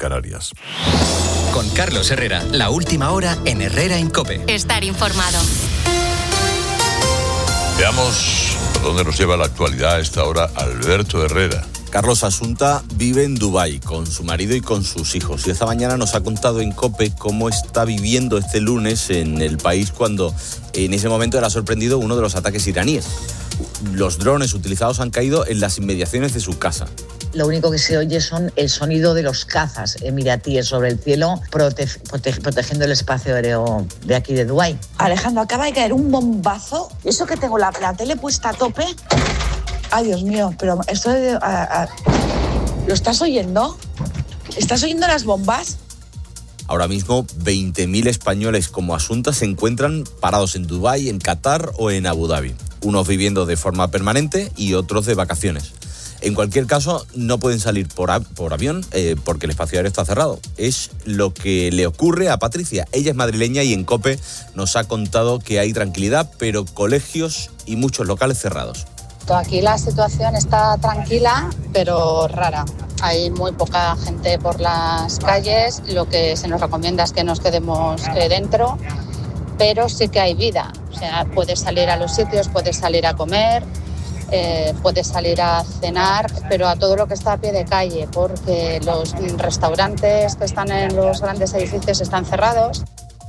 Canarias. Con Carlos Herrera, la última hora en Herrera en COPE. Estar informado. Veamos por dónde nos lleva la actualidad a esta hora Alberto Herrera. Carlos Asunta vive en Dubái con su marido y con sus hijos. Y esta mañana nos ha contado en COPE cómo está viviendo este lunes en el país cuando en ese momento era sorprendido uno de los ataques iraníes. Los drones utilizados han caído en las inmediaciones de su casa. Lo único que se oye son el sonido de los cazas emiratíes sobre el cielo, protegiendo el espacio aéreo de aquí de Dubái. Alejandro, acaba de caer un bombazo. Eso que tengo la tele puesta a tope. Ay, Dios mío, pero esto ¿lo estás oyendo? ¿Estás oyendo las bombas? Ahora mismo 20.000 españoles como Asunta se encuentran parados en Dubái, en Qatar o en Abu Dhabi. Unos viviendo de forma permanente y otros de vacaciones. En cualquier caso, no pueden salir por avión porque el espacio aéreo está cerrado. Es lo que le ocurre a Patricia. Ella es madrileña y en COPE nos ha contado que hay tranquilidad, pero colegios y muchos locales cerrados. Aquí la situación está tranquila, pero rara. Hay muy poca gente por las calles. Lo que se nos recomienda es que nos quedemos dentro, pero sí que hay vida. O sea, puedes salir a los sitios, puedes salir a comer, puedes salir a cenar, pero a todo lo que está a pie de calle, porque los restaurantes que están en los grandes edificios están cerrados.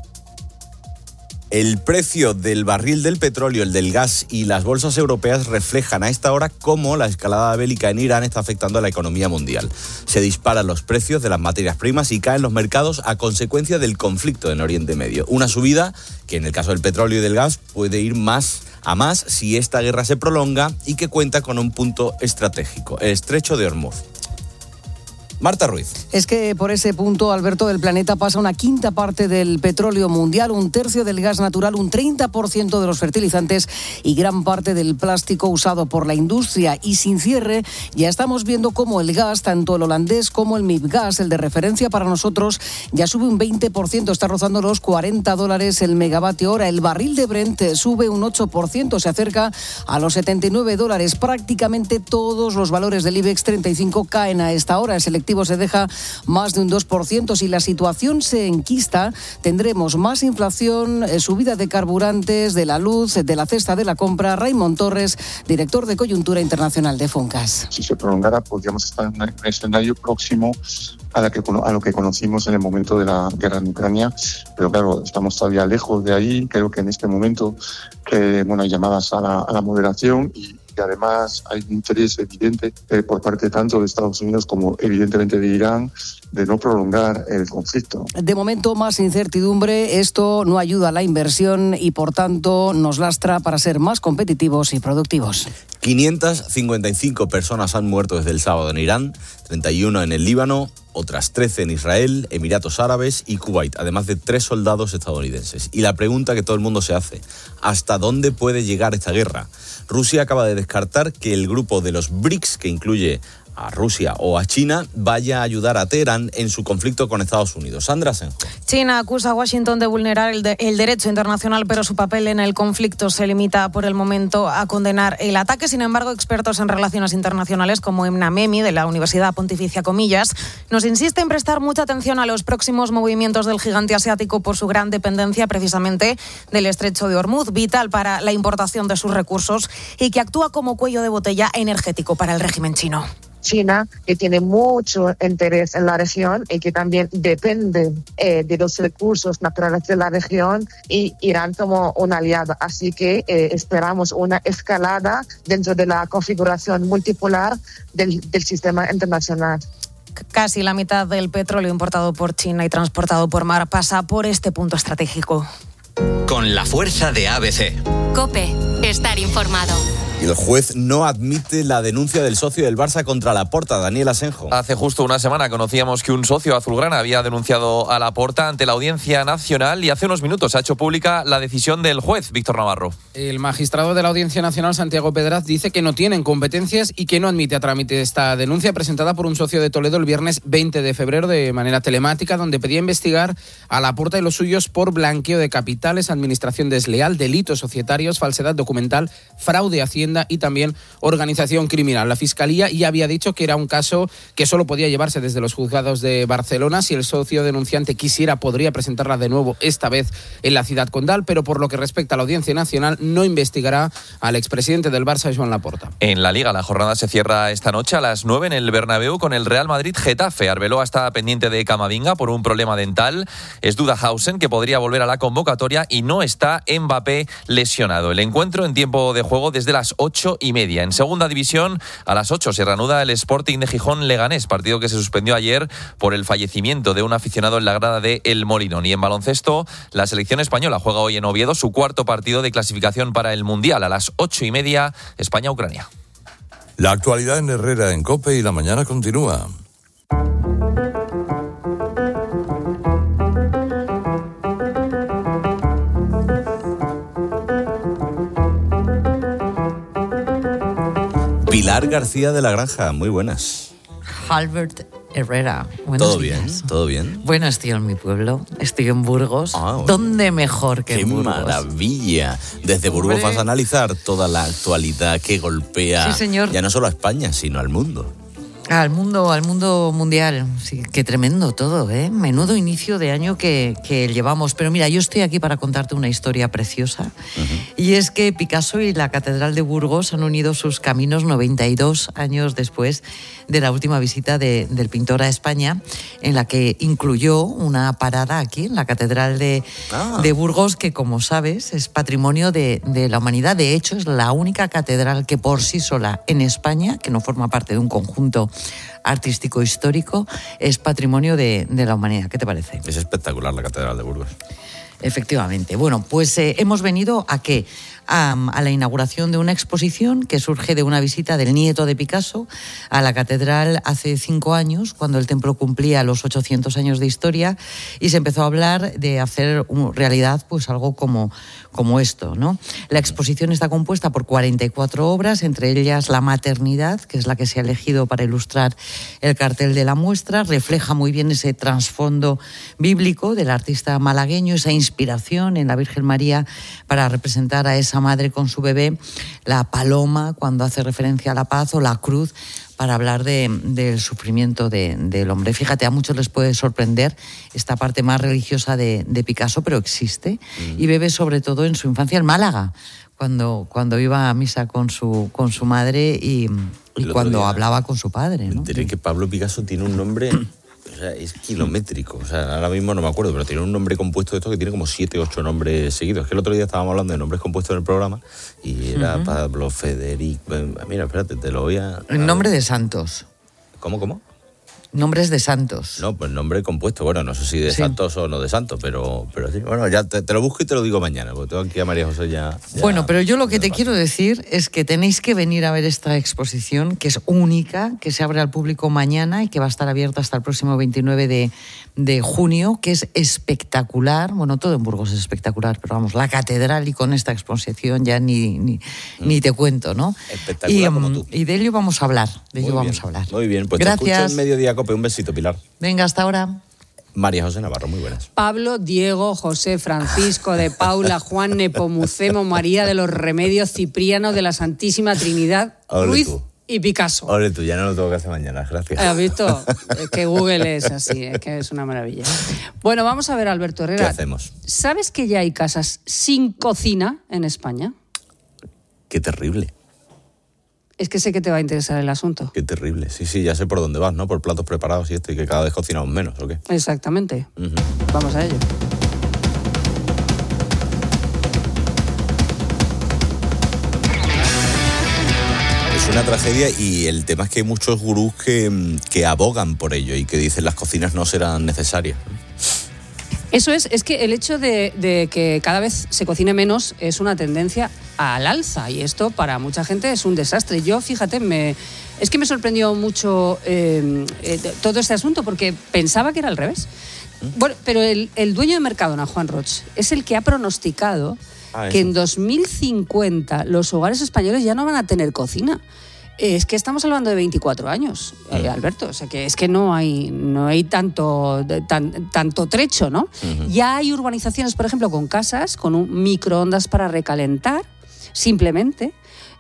El precio del barril del petróleo, el del gas y las bolsas europeas reflejan a esta hora cómo la escalada bélica en Irán está afectando a la economía mundial. Se disparan los precios de las materias primas y caen los mercados a consecuencia del conflicto en Oriente Medio. Una subida que en el caso del petróleo y del gas puede ir más si esta guerra se prolonga y que cuenta con un punto estratégico, el estrecho de Hormuz. Marta Ruiz. Es que por ese punto, Alberto, del planeta pasa una quinta parte del petróleo mundial, un tercio del gas natural, un 30% de los fertilizantes y gran parte del plástico usado por la industria. Y sin cierre, ya estamos viendo cómo el gas, tanto el holandés como el MIBGAS, el de referencia para nosotros, ya sube un 20%, está rozando los $40 el megavatio hora. El barril de Brent sube un 8%, se acerca a los $79. Prácticamente todos los valores del IBEX 35 caen a esta hora. El selectivo se deja más de un 2%. Si la situación se enquista, tendremos más inflación, subida de carburantes, de la luz, de la cesta de la compra. Raymond Torres, director de Coyuntura Internacional de Foncas. Si se prolongara, podríamos estar en un escenario próximo a lo que conocimos en el momento de la guerra en Ucrania, pero claro, estamos todavía lejos de ahí. Creo que en este momento hay llamadas a la moderación y además hay un interés evidente por parte tanto de Estados Unidos como evidentemente de Irán de no prolongar el conflicto. De momento, más incertidumbre. Esto no ayuda a la inversión y, por tanto, nos lastra para ser más competitivos y productivos. 555 personas han muerto desde el sábado en Irán, 31 en el Líbano, otras 13 en Israel, Emiratos Árabes y Kuwait, además de 3 soldados estadounidenses. Y la pregunta que todo el mundo se hace, ¿hasta dónde puede llegar esta guerra? Rusia acaba de descartar que el grupo de los BRICS, que incluye a Rusia o a China, vaya a ayudar a Teherán en su conflicto con Estados Unidos. Sandra Senjo. China acusa a Washington de vulnerar el derecho internacional, pero su papel en el conflicto se limita por el momento a condenar el ataque. Sin embargo, expertos en relaciones internacionales como Emna Memi, de la Universidad Pontificia Comillas, nos insisten en prestar mucha atención a los próximos movimientos del gigante asiático por su gran dependencia precisamente del estrecho de Hormuz, vital para la importación de sus recursos y que actúa como cuello de botella energético para el régimen chino. China, que tiene mucho interés en la región y que también depende de los recursos naturales de la región, y Irán como un aliado. Así que esperamos una escalada dentro de la configuración multipolar del sistema internacional. Casi la mitad del petróleo importado por China y transportado por mar pasa por este punto estratégico. Con la fuerza de ABC. COPE. Estar informado. Y el juez no admite la denuncia del socio del Barça contra Laporta, Daniel Asenjo. Hace justo una semana conocíamos que un socio azulgrana había denunciado a Laporta ante la Audiencia Nacional y hace unos minutos ha hecho pública la decisión del juez, Víctor Navarro. El magistrado de la Audiencia Nacional, Santiago Pedraz, dice que no tienen competencias y que no admite a trámite esta denuncia presentada por un socio de Toledo el viernes 20 de febrero de manera telemática, donde pedía investigar a Laporta y los suyos por blanqueo de capitales, administración desleal, delitos societarios, falsedad documental, fraude a Hacienda banda y también organización criminal. La Fiscalía ya había dicho que era un caso que solo podía llevarse desde los juzgados de Barcelona. Si el socio denunciante quisiera, podría presentarla de nuevo, esta vez en la ciudad condal, pero por lo que respecta a la Audiencia Nacional, no investigará al expresidente del Barça, Joan Laporta. En la Liga, la jornada se cierra esta noche a las 9 en el Bernabéu con el Real Madrid-Getafe. Arbeloa está pendiente de Camavinga por un problema dental. Es Dudahausen, que podría volver a la convocatoria, y no está Mbappé lesionado. El encuentro en tiempo de juego desde las 8:30. En segunda división, a las 8 se reanuda el Sporting de Gijón-Leganés, partido que se suspendió ayer por el fallecimiento de un aficionado en la grada de El Molinón. Y en baloncesto, la selección española juega hoy en Oviedo su cuarto partido de clasificación para el Mundial. A las 8:30, España-Ucrania. La actualidad en Herrera en COPE y la mañana continúa. Pilar García de la Granja, muy buenas. Albert Herrera, buenos ¿Todo días. bien? ¿Todo bien? Bueno, estoy en mi pueblo, estoy en Burgos. Bueno. ¿Dónde mejor que en Burgos? ¡Qué maravilla! Desde Burgos vas a analizar toda la actualidad que golpea, sí, señor, ya no solo a España, sino al mundo. Al mundo mundial. Sí, qué tremendo todo, ¿eh? Menudo inicio de año que llevamos. Pero mira, yo estoy aquí para contarte una historia preciosa. Y es que Picasso y la Catedral de Burgos han unido sus caminos 92 años después de la última visita del pintor a España, en la que incluyó una parada aquí en la Catedral de Burgos, que, como sabes, es patrimonio de la humanidad. De hecho, es la única catedral que por sí sola en España, que no forma parte de un conjunto artístico histórico, es patrimonio de la humanidad. ¿Qué te parece? Es espectacular la Catedral de Burgos. Efectivamente. Bueno, pues hemos venido a ¿qué? A la inauguración de una exposición que surge de una visita del nieto de Picasso a la catedral hace 5 años, cuando el templo cumplía los 800 años de historia, y se empezó a hablar de hacer realidad pues algo como esto, ¿no? La exposición está compuesta por 44 obras, entre ellas La Maternidad, que es la que se ha elegido para ilustrar el cartel de la muestra. Refleja muy bien ese trasfondo bíblico del artista malagueño, esa inspiración en la Virgen María para representar a esa madre con su bebé, la paloma cuando hace referencia a la paz, o la cruz para hablar del sufrimiento del hombre. Fíjate, a muchos les puede sorprender esta parte más religiosa de Picasso, pero existe, y bebe sobre todo en su infancia en Málaga, cuando iba a misa con su madre y cuando hablaba con su padre, ¿no? Diré que Pablo Picasso tiene un nombre... O sea, es kilométrico. O sea, ahora mismo no me acuerdo, pero tiene un nombre compuesto de esto que tiene como 7 o 8 nombres seguidos. Es que el otro día estábamos hablando de nombres compuestos en el programa y era Pablo, Federico... Mira, espérate, te lo voy a... El nombre de santos. ¿Cómo? Nombres de santos. No, pues nombre compuesto. Bueno, no sé si de santos o no de santos, pero sí. Bueno, ya te lo busco y te lo digo mañana, porque tengo aquí a María José ya... Bueno, pero yo lo que te quiero decir es que tenéis que venir a ver esta exposición, que es única, que se abre al público mañana y que va a estar abierta hasta el próximo 29 de junio, que es espectacular. Bueno, todo en Burgos es espectacular, pero vamos, la catedral, y con esta exposición ya ni te cuento, ¿no? Espectacular como tú. Y de ello vamos a hablar, Muy bien, pues gracias. Te escucho en Mediodía Cope. Un besito, Pilar. Venga, hasta ahora. María José Navarro, muy buenas. Pablo, Diego, José, Francisco, de Paula, Juan, Nepomuceno, María de los Remedios, Cipriano, de la Santísima Trinidad, Ruiz y Picasso. Ole tú, ya no lo tengo que hacer mañana, gracias. ¿Has visto? Es que Google es así, es que es una maravilla. Bueno, vamos a ver, Alberto Herrera. ¿Qué hacemos? ¿Sabes que ya hay casas sin cocina en España? Qué terrible. Es que sé que te va a interesar el asunto. Qué terrible. Sí, ya sé por dónde vas, ¿no? Por platos preparados y que cada vez cocinamos menos, ¿o qué? Exactamente. Vamos a ello. Es una tragedia, y el tema es que hay muchos gurús que abogan por ello y que dicen las cocinas no serán necesarias. Eso es que el hecho de que cada vez se cocine menos es una tendencia al alza, y esto para mucha gente es un desastre. Yo, fíjate, es que me sorprendió mucho todo este asunto, porque pensaba que era al revés. Bueno, pero el dueño de Mercadona, Juan Roch, es el que ha pronosticado que en 2050 los hogares españoles ya no van a tener cocina. Es que estamos hablando de 24 años, Alberto. O sea, que es que no hay tanto trecho, ¿no? Ya hay urbanizaciones, por ejemplo, con casas con un microondas para recalentar, simplemente.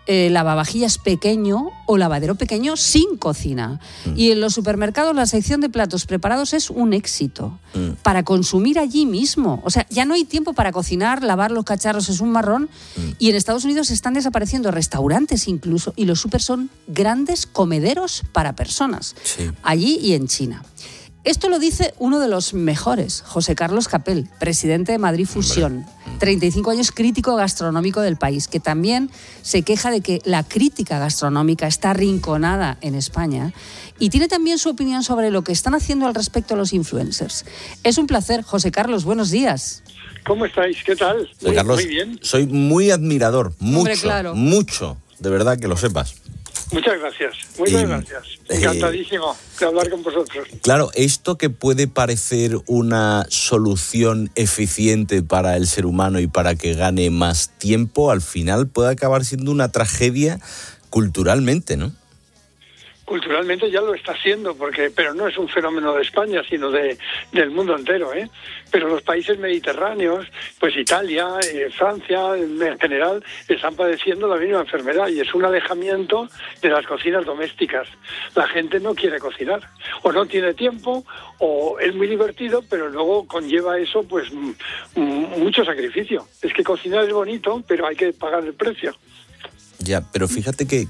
lavavajillas pequeño o lavadero pequeño sin cocina. Y en los supermercados la sección de platos preparados es un éxito para consumir allí mismo. O sea, ya no hay tiempo para cocinar, lavar los cacharros es un marrón. Y en Estados Unidos están desapareciendo restaurantes incluso, y los súper son grandes comederos para personas. Sí. Allí y en China. Esto lo dice uno de los mejores, José Carlos Capel, presidente de Madrid Fusión, 35 años crítico gastronómico del país, que también se queja de que la crítica gastronómica está arrinconada en España y tiene también su opinión sobre lo que están haciendo al respecto los influencers. Es un placer, José Carlos, buenos días. ¿Cómo estáis? ¿Qué tal? Carlos, muy bien. Soy muy admirador, Hombre, claro. mucho, de verdad que lo sepas. Muchas gracias, muchas gracias. Encantadísimo de hablar con vosotros. Claro, esto que puede parecer una solución eficiente para el ser humano y para que gane más tiempo, al final puede acabar siendo una tragedia culturalmente, ¿no? Culturalmente ya lo está haciendo, pero no es un fenómeno de España, sino del mundo entero, ¿eh? Pero los países mediterráneos, pues Italia, Francia, en general, están padeciendo la misma enfermedad y es un alejamiento de las cocinas domésticas. La gente no quiere cocinar, o no tiene tiempo, o es muy divertido, pero luego conlleva eso, pues, mucho sacrificio. Es que cocinar es bonito, pero hay que pagar el precio. Ya, pero fíjate que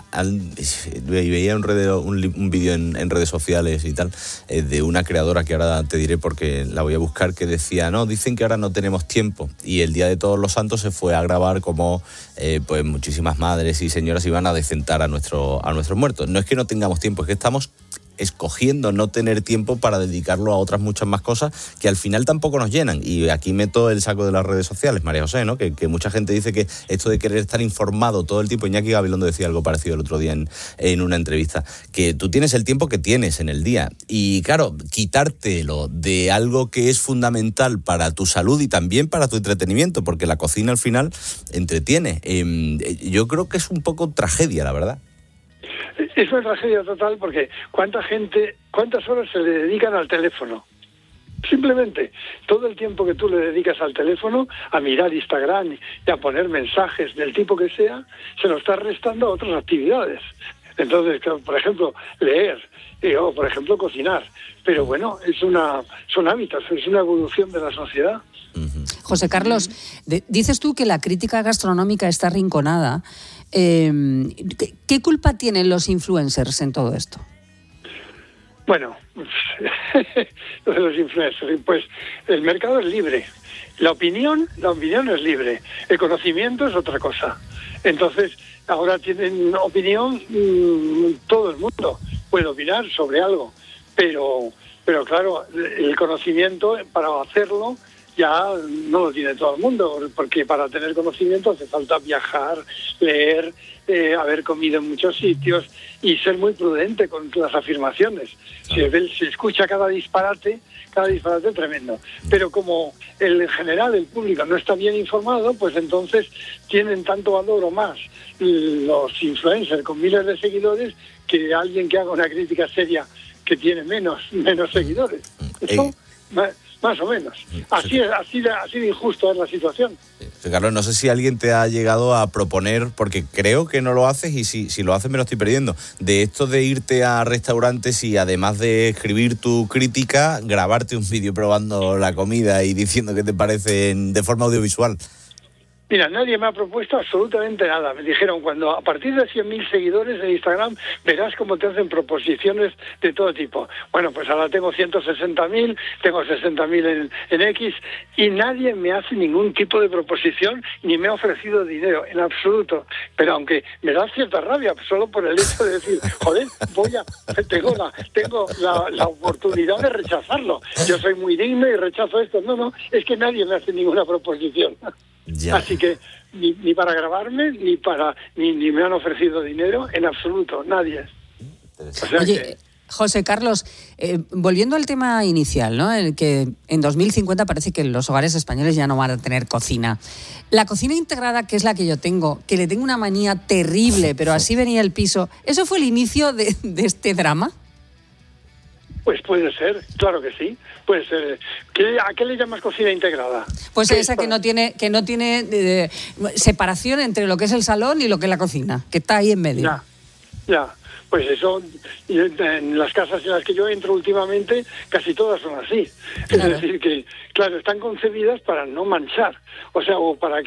veía un vídeo en redes sociales y tal, de una creadora que ahora te diré porque la voy a buscar, que decía, no, dicen que ahora no tenemos tiempo, y el día de Todos los Santos se fue a grabar como pues muchísimas madres y señoras iban a decentar a nuestros muertos. No es que no tengamos tiempo, es que estamos escogiendo no tener tiempo para dedicarlo a otras muchas más cosas que al final tampoco nos llenan. Y aquí meto el saco de las redes sociales, María José, ¿no? Que mucha gente dice que esto de querer estar informado todo el tiempo, Iñaki Gabilondo decía algo parecido el otro día en una entrevista, que tú tienes el tiempo que tienes en el día y claro, quitártelo de algo que es fundamental para tu salud y también para tu entretenimiento, porque la cocina al final entretiene. Yo creo que es un poco tragedia, la verdad. Es una tragedia total porque cuántas horas se le dedican al teléfono. Simplemente, todo el tiempo que tú le dedicas al teléfono, a mirar Instagram y a poner mensajes del tipo que sea, se lo estás restando a otras actividades. Entonces, por ejemplo, leer o, por ejemplo, cocinar. Pero bueno, son hábitos, es una evolución de la sociedad. José Carlos, dices tú que la crítica gastronómica está arrinconada. ¿Qué culpa tienen los influencers en todo esto? Bueno, lo de los influencers, pues el mercado es libre, la opinión es libre, el conocimiento es otra cosa. Entonces, ahora tienen opinión, todo el mundo puede opinar sobre algo, pero claro, el conocimiento para hacerlo ya no lo tiene todo el mundo, porque para tener conocimiento hace falta viajar, leer, haber comido en muchos sitios y ser muy prudente con las afirmaciones. Se escucha cada disparate tremendo. Pero como en general el público no está bien informado, pues entonces tienen tanto valor o más los influencers con miles de seguidores que alguien que haga una crítica seria que tiene menos seguidores. Eso... Más o menos. Así de injusto es la situación. Carlos, no sé si alguien te ha llegado a proponer, porque creo que no lo haces y si lo haces me lo estoy perdiendo, de esto de irte a restaurantes y además de escribir tu crítica, grabarte un vídeo probando la comida y diciendo qué te parece de forma audiovisual. Mira, nadie me ha propuesto absolutamente nada. Me dijeron, cuando a partir de 100.000 seguidores en Instagram verás cómo te hacen proposiciones de todo tipo. Bueno, pues ahora tengo 160.000, tengo 60.000 en X y nadie me hace ningún tipo de proposición ni me ha ofrecido dinero, en absoluto. Pero aunque me da cierta rabia, solo por el hecho de decir, joder, tengo la oportunidad de rechazarlo. Yo soy muy digno y rechazo esto. No, es que nadie me hace ninguna proposición. Ya. Así que ni para grabarme ni me han ofrecido dinero en absoluto, nadie. O sea, oye, José Carlos, volviendo al tema inicial, ¿no? El que en 2050 parece que los hogares españoles ya no van a tener cocina. La cocina integrada, que es la que yo tengo, que le tengo una manía terrible, pero así venía el piso, ¿eso fue el inicio de este drama? Pues puede ser, claro que sí, puede ser. ¿A qué le llamas cocina integrada? Pues esa que no tiene separación entre lo que es el salón y lo que es la cocina, que está ahí en medio. Ya. Pues eso, en las casas en las que yo entro últimamente, casi todas son así. Claro. Es decir, que, claro, están concebidas para no manchar, o para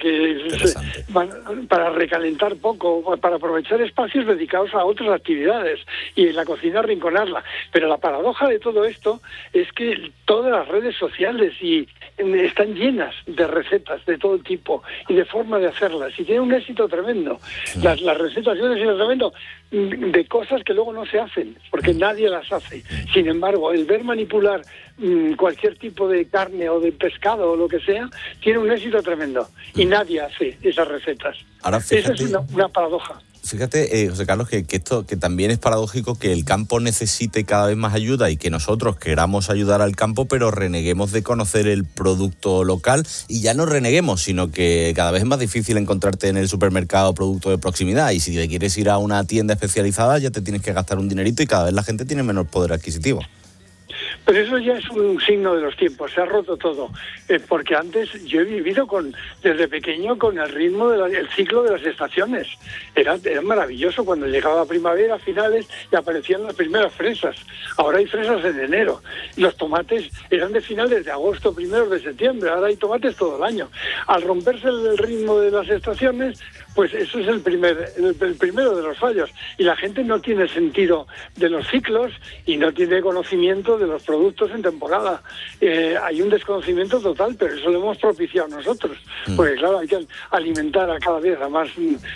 para recalentar poco, para aprovechar espacios dedicados a otras actividades y en la cocina arrinconarla. Pero la paradoja de todo esto es que todas las redes sociales están llenas de recetas de todo tipo y de forma de hacerlas, y tienen un éxito tremendo. Sí. Las recetas tienen un éxito tremendo de cosas que luego no se hacen, porque nadie las hace. Sin embargo, el ver manipular cualquier tipo de carne o de pescado o lo que sea, tiene un éxito tremendo, y nadie hace esas recetas. Ahora, fíjate, esa es una paradoja. Fíjate, José Carlos, que esto que también es paradójico, que el campo necesite cada vez más ayuda y que nosotros queramos ayudar al campo, pero reneguemos de conocer el producto local, y ya no reneguemos, sino que cada vez es más difícil encontrarte en el supermercado producto de proximidad, y si te quieres ir a una tienda especializada ya te tienes que gastar un dinerito y cada vez la gente tiene menos poder adquisitivo. Pero eso ya es un signo de los tiempos, se ha roto todo, porque antes yo he vivido desde pequeño con el ritmo del ciclo de las estaciones. Era maravilloso cuando llegaba la primavera a finales y aparecían las primeras fresas. Ahora hay fresas en enero. Los tomates eran de finales de agosto, primeros de septiembre. Ahora hay tomates todo el año. Al romperse el ritmo de las estaciones, pues eso es el primero de los fallos. Y la gente no tiene sentido de los ciclos y no tiene conocimiento de los productos en temporada. Hay un desconocimiento total, pero eso lo hemos propiciado nosotros. Porque claro, hay que alimentar a cada vez a más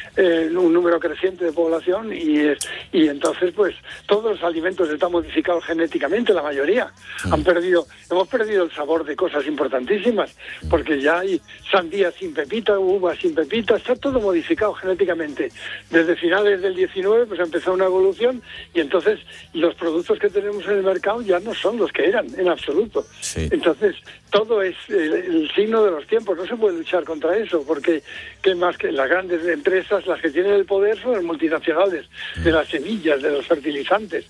un número creciente de población, y entonces pues todos los alimentos están modificados genéticamente, la mayoría. Hemos perdido el sabor de cosas importantísimas, porque ya hay sandía sin pepita, uvas sin pepita, está todo modificado genéticamente. Desde finales del 19 pues empezó una evolución, y entonces los productos que tenemos en el mercado ya no son los que eran en absoluto. Sí. Entonces todo es el signo de los tiempos, no se puede luchar contra eso, porque ¿qué más que las grandes empresas, las que tienen el poder, son las multinacionales de las semillas, de los fertilizantes,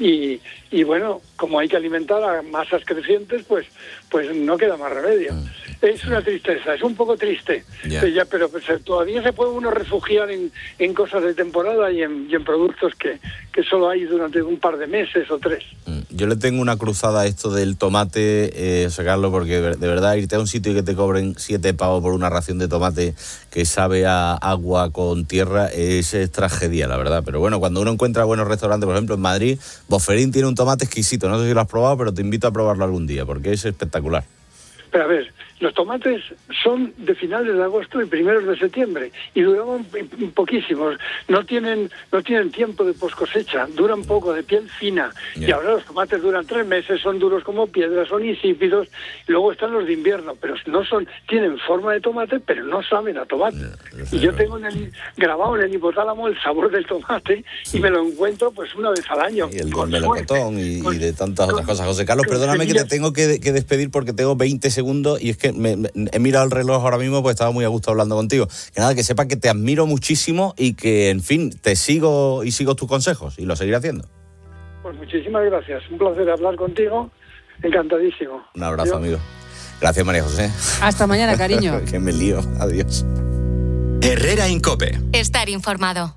y bueno, como hay que alimentar a masas crecientes, pues no queda más remedio. Es una tristeza, es un poco triste, pero todavía se puede uno refugiar en cosas de temporada y en productos que solo hay durante un par de meses o 3. Yo le tengo una cruzada a esto del tomate, Carlos, porque de verdad irte a un sitio y que te cobren 7 pavos por una ración de tomate que sabe a agua con tierra es tragedia, la verdad. Pero bueno, cuando uno encuentra buenos restaurantes, por ejemplo en Madrid, Boferín tiene un tomate exquisito, no sé si lo has probado, pero te invito a probarlo algún día, porque es espectacular. Pero a ver, los tomates son de finales de agosto y primeros de septiembre y duraban poquísimos, no tienen tiempo de poscosecha, duran poco, de piel fina. Y ahora los tomates duran 3 meses, son duros como piedras, son insípidos. Luego están los de invierno, pero tienen forma de tomate, pero no saben a tomate. Y yo tengo grabado en el hipotálamo el sabor del tomate, y me lo encuentro pues una vez al año. Y el melocotón y de tantas otras cosas. José Carlos, perdóname que te tengo que despedir porque tengo 20 segundos y es que he mirado el reloj ahora mismo porque estaba muy a gusto hablando contigo. Que nada, que sepa que te admiro muchísimo y que, en fin, te sigo y sigo tus consejos y lo seguiré haciendo. Pues muchísimas gracias. Un placer hablar contigo. Encantadísimo. Un abrazo, amigo. Gracias, María José. Hasta mañana, cariño. Que me lío. Adiós. Herrera en COPE. Estar informado.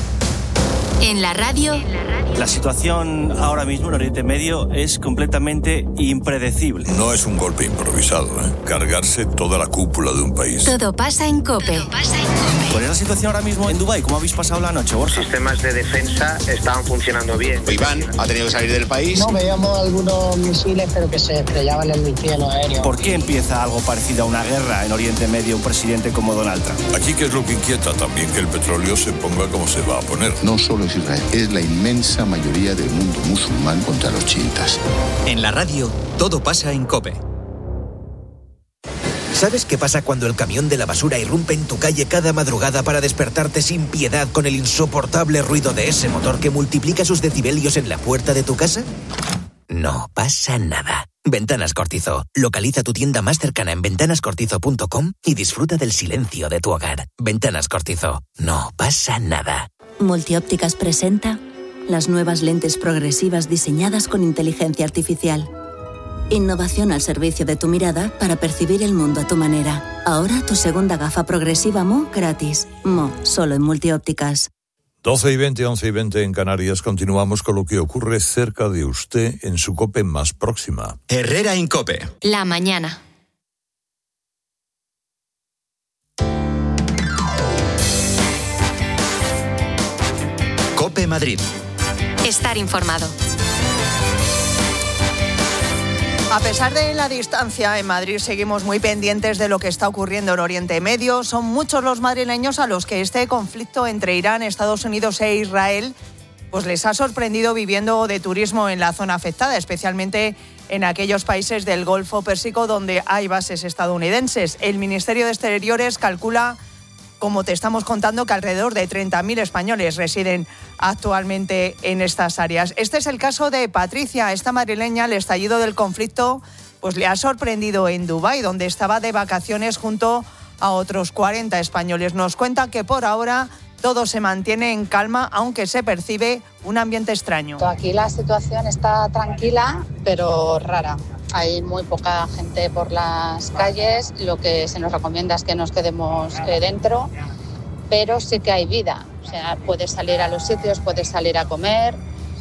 En la radio. La situación ahora mismo en Oriente Medio es completamente impredecible. No es un golpe improvisado, cargarse toda la cúpula de un país. Todo pasa en COPE. ¿Cuál es la situación ahora mismo en Dubái? ¿Cómo habéis pasado la noche, Borja? Los sistemas de defensa estaban funcionando bien. Iván ha tenido que salir del país. No, veíamos algunos misiles, pero que se estrellaban en el cielo aéreo. ¿Por qué empieza algo parecido a una guerra en Oriente Medio un presidente como Donald Trump? Aquí, ¿qué es lo que inquieta? También que el petróleo se ponga como se va a poner. No solo es Israel, es la inmensa mayoría del mundo musulmán contra los chiitas. En la radio, todo pasa en COPE. ¿Sabes qué pasa cuando el camión de la basura irrumpe en tu calle cada madrugada para despertarte sin piedad con el insoportable ruido de ese motor que multiplica sus decibelios en la puerta de tu casa? No pasa nada. Ventanas Cortizo. Localiza tu tienda más cercana en ventanascortizo.com y disfruta del silencio de tu hogar. Ventanas Cortizo. No pasa nada. Multiópticas presenta las nuevas lentes progresivas diseñadas con inteligencia artificial. Innovación al servicio de tu mirada para percibir el mundo a tu manera. Ahora tu segunda gafa progresiva Mo gratis. Mo, solo en Multiópticas. 12:20, 11:20 en Canarias. Continuamos con lo que ocurre cerca de usted en su COPE más próxima. Herrera Incope. La mañana. COPE Madrid. Estar informado. A pesar de la distancia, en Madrid seguimos muy pendientes de lo que está ocurriendo en Oriente Medio. Son muchos los madrileños a los que este conflicto entre Irán, Estados Unidos e Israel pues les ha sorprendido viviendo de turismo en la zona afectada, especialmente en aquellos países del Golfo Pérsico donde hay bases estadounidenses. El Ministerio de Exteriores calcula, como te estamos contando, que alrededor de 30.000 españoles residen actualmente en estas áreas. Este es el caso de Patricia, esta madrileña. El estallido del conflicto pues le ha sorprendido en Dubái, donde estaba de vacaciones junto a otros 40 españoles. Nos cuenta que por ahora todo se mantiene en calma, aunque se percibe un ambiente extraño. Aquí la situación está tranquila, pero rara. Hay muy poca gente por las calles, lo que se nos recomienda es que nos quedemos dentro, pero sí que hay vida. O sea, puedes salir a los sitios, puedes salir a comer,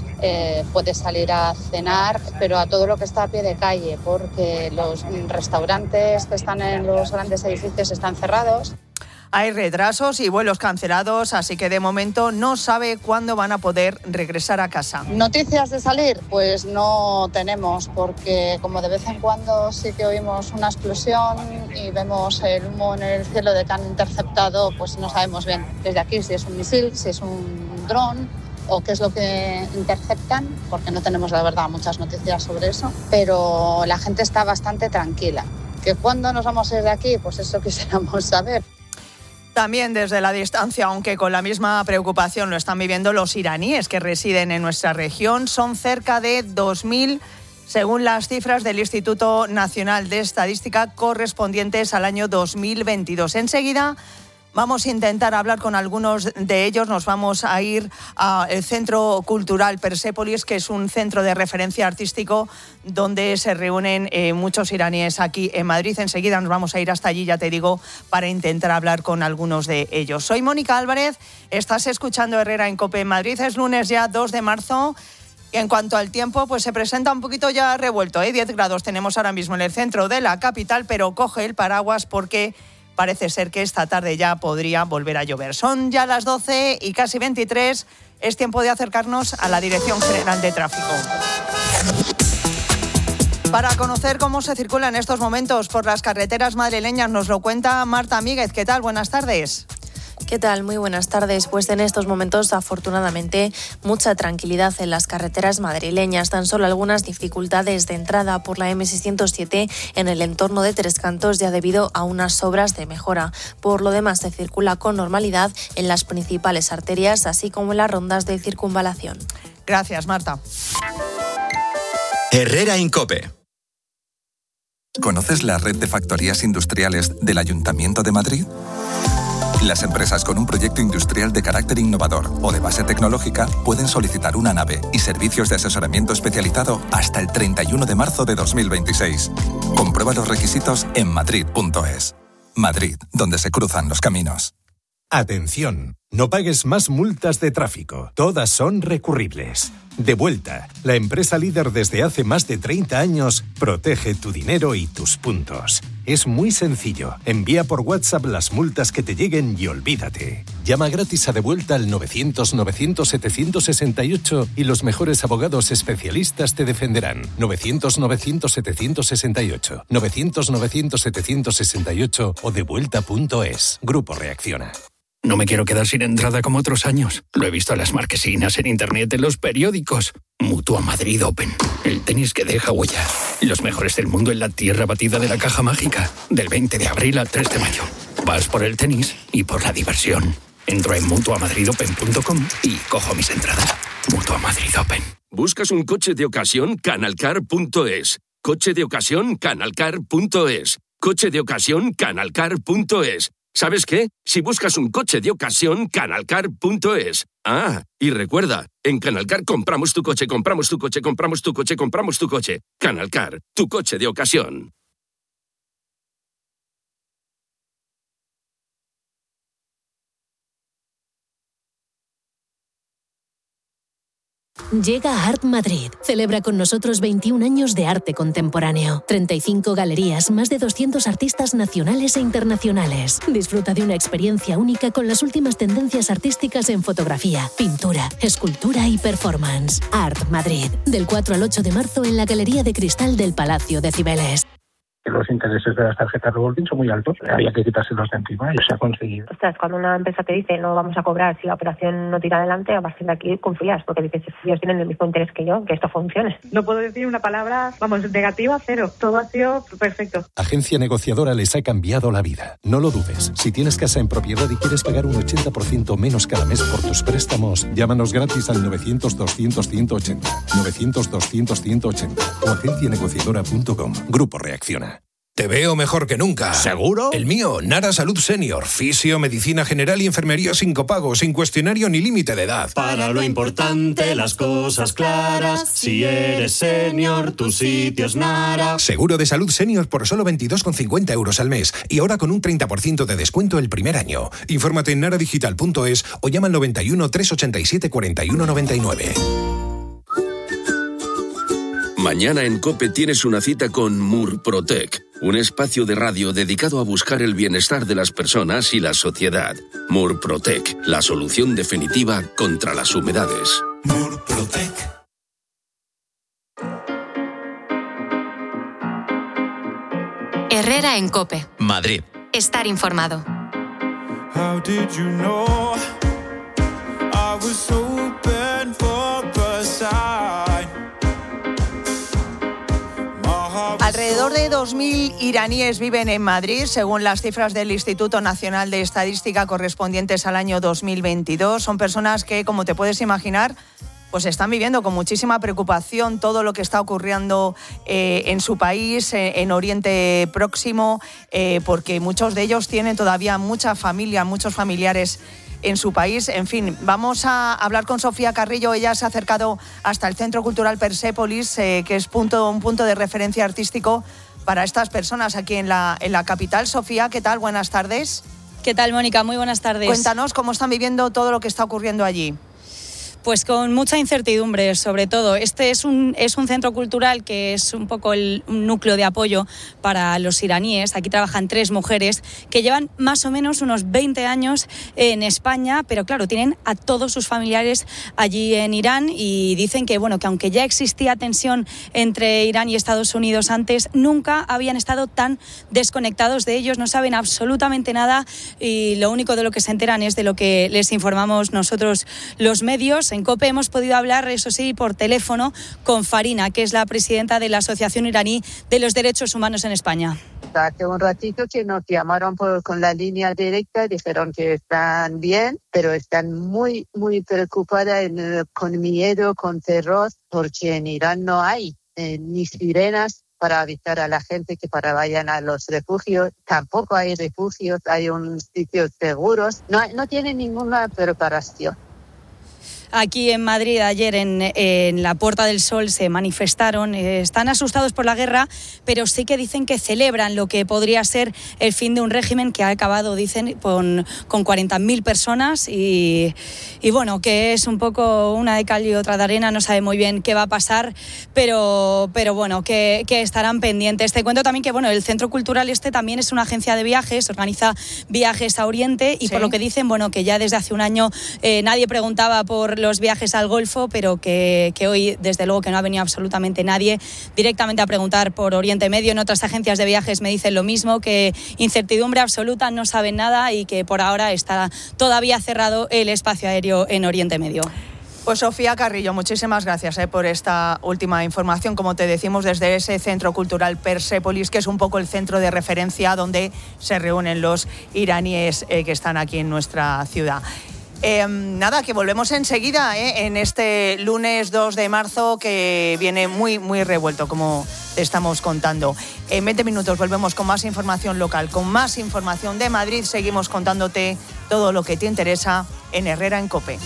puedes salir a cenar, pero a todo lo que está a pie de calle, porque los restaurantes que están en los grandes edificios están cerrados. Hay retrasos y vuelos cancelados, así que de momento no sabe cuándo van a poder regresar a casa. ¿Noticias de salir? Pues no tenemos, porque como de vez en cuando sí que oímos una explosión y vemos el humo en el cielo de que han interceptado, pues no sabemos bien desde aquí si es un misil, si es un dron o qué es lo que interceptan, porque no tenemos, la verdad, muchas noticias sobre eso, pero la gente está bastante tranquila. ¿Que cuándo nos vamos a ir de aquí? Pues eso quisiéramos saber. También desde la distancia, aunque con la misma preocupación lo están viviendo los iraníes que residen en nuestra región. Son cerca de 2.000, según las cifras del Instituto Nacional de Estadística, correspondientes al año 2022. Enseguida vamos a intentar hablar con algunos de ellos. Nos vamos a ir al Centro Cultural Persépolis, que es un centro de referencia artístico donde se reúnen muchos iraníes aquí en Madrid. Enseguida nos vamos a ir hasta allí, ya te digo, para intentar hablar con algunos de ellos. Soy Mónica Álvarez, estás escuchando Herrera en COPE Madrid. Es lunes ya 2 de marzo. En cuanto al tiempo, pues se presenta un poquito ya revuelto, 10 grados tenemos ahora mismo en el centro de la capital, pero coge el paraguas porque parece ser que esta tarde ya podría volver a llover. Son ya las 12 y casi 23. Es tiempo de acercarnos a la Dirección General de Tráfico. Para conocer cómo se circula en estos momentos por las carreteras madrileñas, nos lo cuenta Marta Míguez. ¿Qué tal? Buenas tardes. ¿Qué tal? Muy buenas tardes. Pues en estos momentos, afortunadamente, mucha tranquilidad en las carreteras madrileñas. Tan solo algunas dificultades de entrada por la M607 en el entorno de Tres Cantos, ya debido a unas obras de mejora. Por lo demás, se circula con normalidad en las principales arterias, así como en las rondas de circunvalación. Gracias, Marta. Herrera Incope. ¿Conoces la red de factorías industriales del Ayuntamiento de Madrid? Las empresas con un proyecto industrial de carácter innovador o de base tecnológica pueden solicitar una nave y servicios de asesoramiento especializado hasta el 31 de marzo de 2026. Comprueba los requisitos en madrid.es. Madrid, donde se cruzan los caminos. Atención, no pagues más multas de tráfico. Todas son recurribles. Devuelta, la empresa líder desde hace más de 30 años, protege tu dinero y tus puntos. Es muy sencillo. Envía por WhatsApp las multas que te lleguen y olvídate. Llama gratis a Devuelta al 900-900-768 y los mejores abogados especialistas te defenderán. 900-900-768. 900-900-768 o devuelta.es. Grupo Reacciona. No me quiero quedar sin entrada como otros años. Lo he visto en las marquesinas, en internet, en los periódicos. Mutua Madrid Open. El tenis que deja huella. Los mejores del mundo en la tierra batida de la Caja Mágica. Del 20 de abril al 3 de mayo. Vas por el tenis y por la diversión. Entro en mutuamadridopen.com y cojo mis entradas. Mutua Madrid Open. ¿Buscas un coche de ocasión? Canalcar.es. Coche de ocasión? Canalcar.es. Coche de ocasión? Canalcar.es. ¿Sabes qué? Si buscas un coche de ocasión, canalcar.es. Ah, y recuerda, en Canalcar compramos tu coche, compramos tu coche, compramos tu coche, compramos tu coche. Canalcar, tu coche de ocasión. Llega Art Madrid. Celebra con nosotros 21 años de arte contemporáneo. 35 galerías, más de 200 artistas nacionales e internacionales. Disfruta de una experiencia única con las últimas tendencias artísticas en fotografía, pintura, escultura y performance. Art Madrid. Del 4 al 8 de marzo en la Galería de Cristal del Palacio de Cibeles. Los intereses de las tarjetas revolving son muy altos, había que quitárselos de encima y se ha conseguido. Ostras, cuando una empresa te dice no vamos a cobrar si la operación no tira adelante, a partir de aquí confías, porque dices, ellos tienen el mismo interés que yo, que esto funcione. No puedo decir una palabra, negativa, cero. Todo ha sido perfecto. Agencia Negociadora les ha cambiado la vida. No lo dudes. Si tienes casa en propiedad y quieres pagar un 80% menos cada mes por tus préstamos, llámanos gratis al 900-200-180, 900-200-180 o agencianegociadora.com. Grupo Reacciona. Te veo mejor que nunca. ¿Seguro? El mío, Nara Salud Senior. Fisio, medicina general y enfermería sin copago, sin cuestionario ni límite de edad. Para lo importante, las cosas claras. Si eres senior, tu sitio es Nara. Seguro de salud senior por solo 22,50 euros al mes. Y ahora con un 30% de descuento el primer año. Infórmate en naradigital.es o llama al 91 387 41 99. Mañana en COPE tienes una cita con Murprotec, un espacio de radio dedicado a buscar el bienestar de las personas y la sociedad. Murprotec, la solución definitiva contra las humedades. Murprotec. Herrera en COPE. Madrid. Estar informado. How did you know I was open for the side? Alrededor de 2.000 iraníes viven en Madrid, según las cifras del Instituto Nacional de Estadística correspondientes al año 2022. Son personas que, como te puedes imaginar, pues están viviendo con muchísima preocupación todo lo que está ocurriendo en su país, en Oriente Próximo, porque muchos de ellos tienen todavía mucha familia, muchos familiares en su país. En fin, vamos a hablar con Sofía Carrillo. Ella se ha acercado hasta el Centro Cultural Persépolis, que es un punto de referencia artístico para estas personas aquí en la capital. Sofía, ¿qué tal? Buenas tardes. ¿Qué tal, Mónica? Muy buenas tardes. Cuéntanos cómo están viviendo todo lo que está ocurriendo allí. Pues con mucha incertidumbre, sobre todo. Este es un centro cultural que es un poco un núcleo de apoyo para los iraníes. Aquí trabajan 3 mujeres que llevan más o menos unos 20 años en España, pero claro, tienen a todos sus familiares allí en Irán y dicen que, bueno, que aunque ya existía tensión entre Irán y Estados Unidos antes, nunca habían estado tan desconectados de ellos, no saben absolutamente nada y lo único de lo que se enteran es de lo que les informamos nosotros los medios. En COPE hemos podido hablar, eso sí, por teléfono con Farina, que es la presidenta de la Asociación Iraní de los Derechos Humanos en España. Hace un ratito que nos llamaron con la línea directa, dijeron que están bien, pero están muy, muy preocupadas con miedo, con terror, porque en Irán no hay ni sirenas para avisar a la gente que vayan a los refugios. Tampoco hay refugios, hay unos sitios seguros. No tienen ninguna preparación. Aquí en Madrid ayer en la Puerta del Sol se manifestaron, están asustados por la guerra, pero sí que dicen que celebran lo que podría ser el fin de un régimen que ha acabado, dicen, con 40.000 personas y bueno, que es un poco una de cal y otra de arena, no sabe muy bien qué va a pasar, pero bueno, que estarán pendientes. Te cuento también que bueno, el Centro Cultural también es una agencia de viajes, organiza viajes a Oriente y ¿sí? Por lo que dicen, bueno, que ya desde hace un año nadie preguntaba por los viajes al Golfo, pero que hoy desde luego que no ha venido absolutamente nadie directamente a preguntar por Oriente Medio. En otras agencias de viajes me dicen lo mismo, que incertidumbre absoluta, no saben nada y que por ahora está todavía cerrado el espacio aéreo en Oriente Medio. Pues Sofía Carrillo, muchísimas gracias por esta última información, como te decimos, desde ese Centro Cultural Persépolis, que es un poco el centro de referencia donde se reúnen los iraníes que están aquí en nuestra ciudad. Nada, que volvemos enseguida en este lunes 2 de marzo que viene muy, muy revuelto, como te estamos contando. En 20 minutos volvemos con más información local, con más información de Madrid. Seguimos contándote todo lo que te interesa en Herrera en COPE.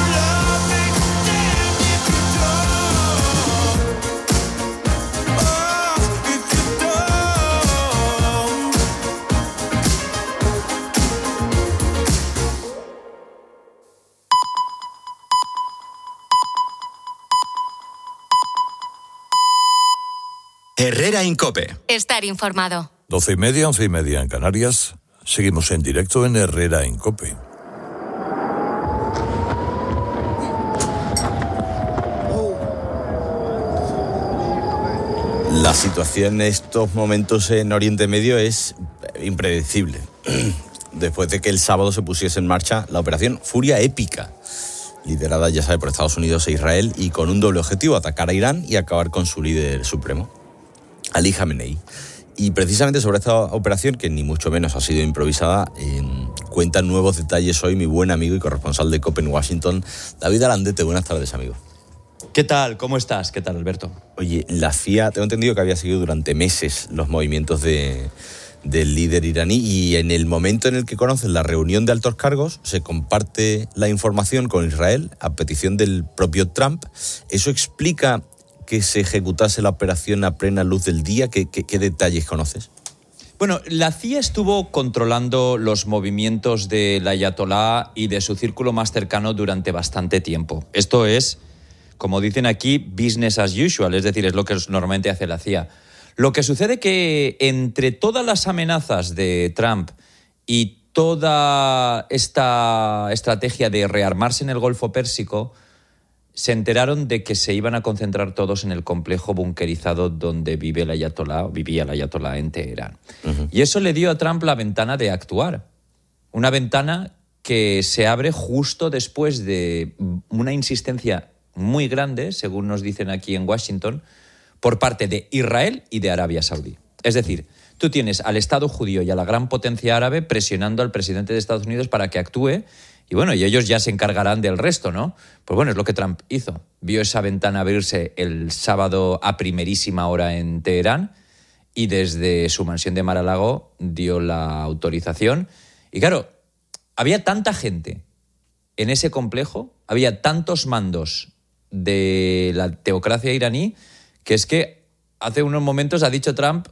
Herrera en COPE. Estar informado. 12:30, 11:30 en Canarias. Seguimos en directo en Herrera en COPE. La situación en estos momentos en Oriente Medio es impredecible. Después de que el sábado se pusiese en marcha la operación Furia Épica, liderada, ya sabe, por Estados Unidos e Israel, y con un doble objetivo: atacar a Irán y acabar con su líder supremo, Ali Khamenei. Y precisamente sobre esta operación, que ni mucho menos ha sido improvisada, cuentan nuevos detalles hoy mi buen amigo y corresponsal de COPE en Washington, David Alandete. Buenas tardes, amigo. ¿Qué tal? ¿Cómo estás? ¿Qué tal, Alberto? Oye, la CIA, tengo entendido que había seguido durante meses los movimientos del líder iraní, y en el momento en el que conocen la reunión de altos cargos, se comparte la información con Israel a petición del propio Trump. ¿Eso explica que se ejecutase la operación a plena luz del día? ¿Qué detalles conoces? Bueno, la CIA estuvo controlando los movimientos del ayatolá y de su círculo más cercano durante bastante tiempo. Esto es, como dicen aquí, business as usual, es decir, es lo que normalmente hace la CIA. Lo que sucede que entre todas las amenazas de Trump y toda esta estrategia de rearmarse en el Golfo Pérsico, se enteraron de que se iban a concentrar todos en el complejo bunkerizado donde vivía el ayatolá en Teherán. Uh-huh. Y eso le dio a Trump la ventana de actuar. Una ventana que se abre justo después de una insistencia muy grande, según nos dicen aquí en Washington, por parte de Israel y de Arabia Saudí. Es decir, tú tienes al Estado judío y a la gran potencia árabe presionando al presidente de Estados Unidos para que actúe. Y bueno, y ellos ya se encargarán del resto, ¿no? Pues bueno, es lo que Trump hizo. Vio esa ventana abrirse el sábado a primerísima hora en Teherán y desde su mansión de Mar-a-Lago dio la autorización. Y claro, había tanta gente en ese complejo, había tantos mandos de la teocracia iraní, que es que hace unos momentos ha dicho Trump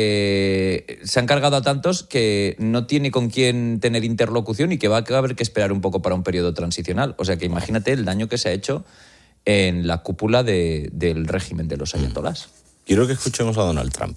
que se han cargado a tantos que no tiene con quién tener interlocución y que va a haber que esperar un poco para un periodo transicional. O sea que imagínate el daño que se ha hecho en la cúpula del régimen de los ayatolás. Quiero que escuchemos a Donald Trump.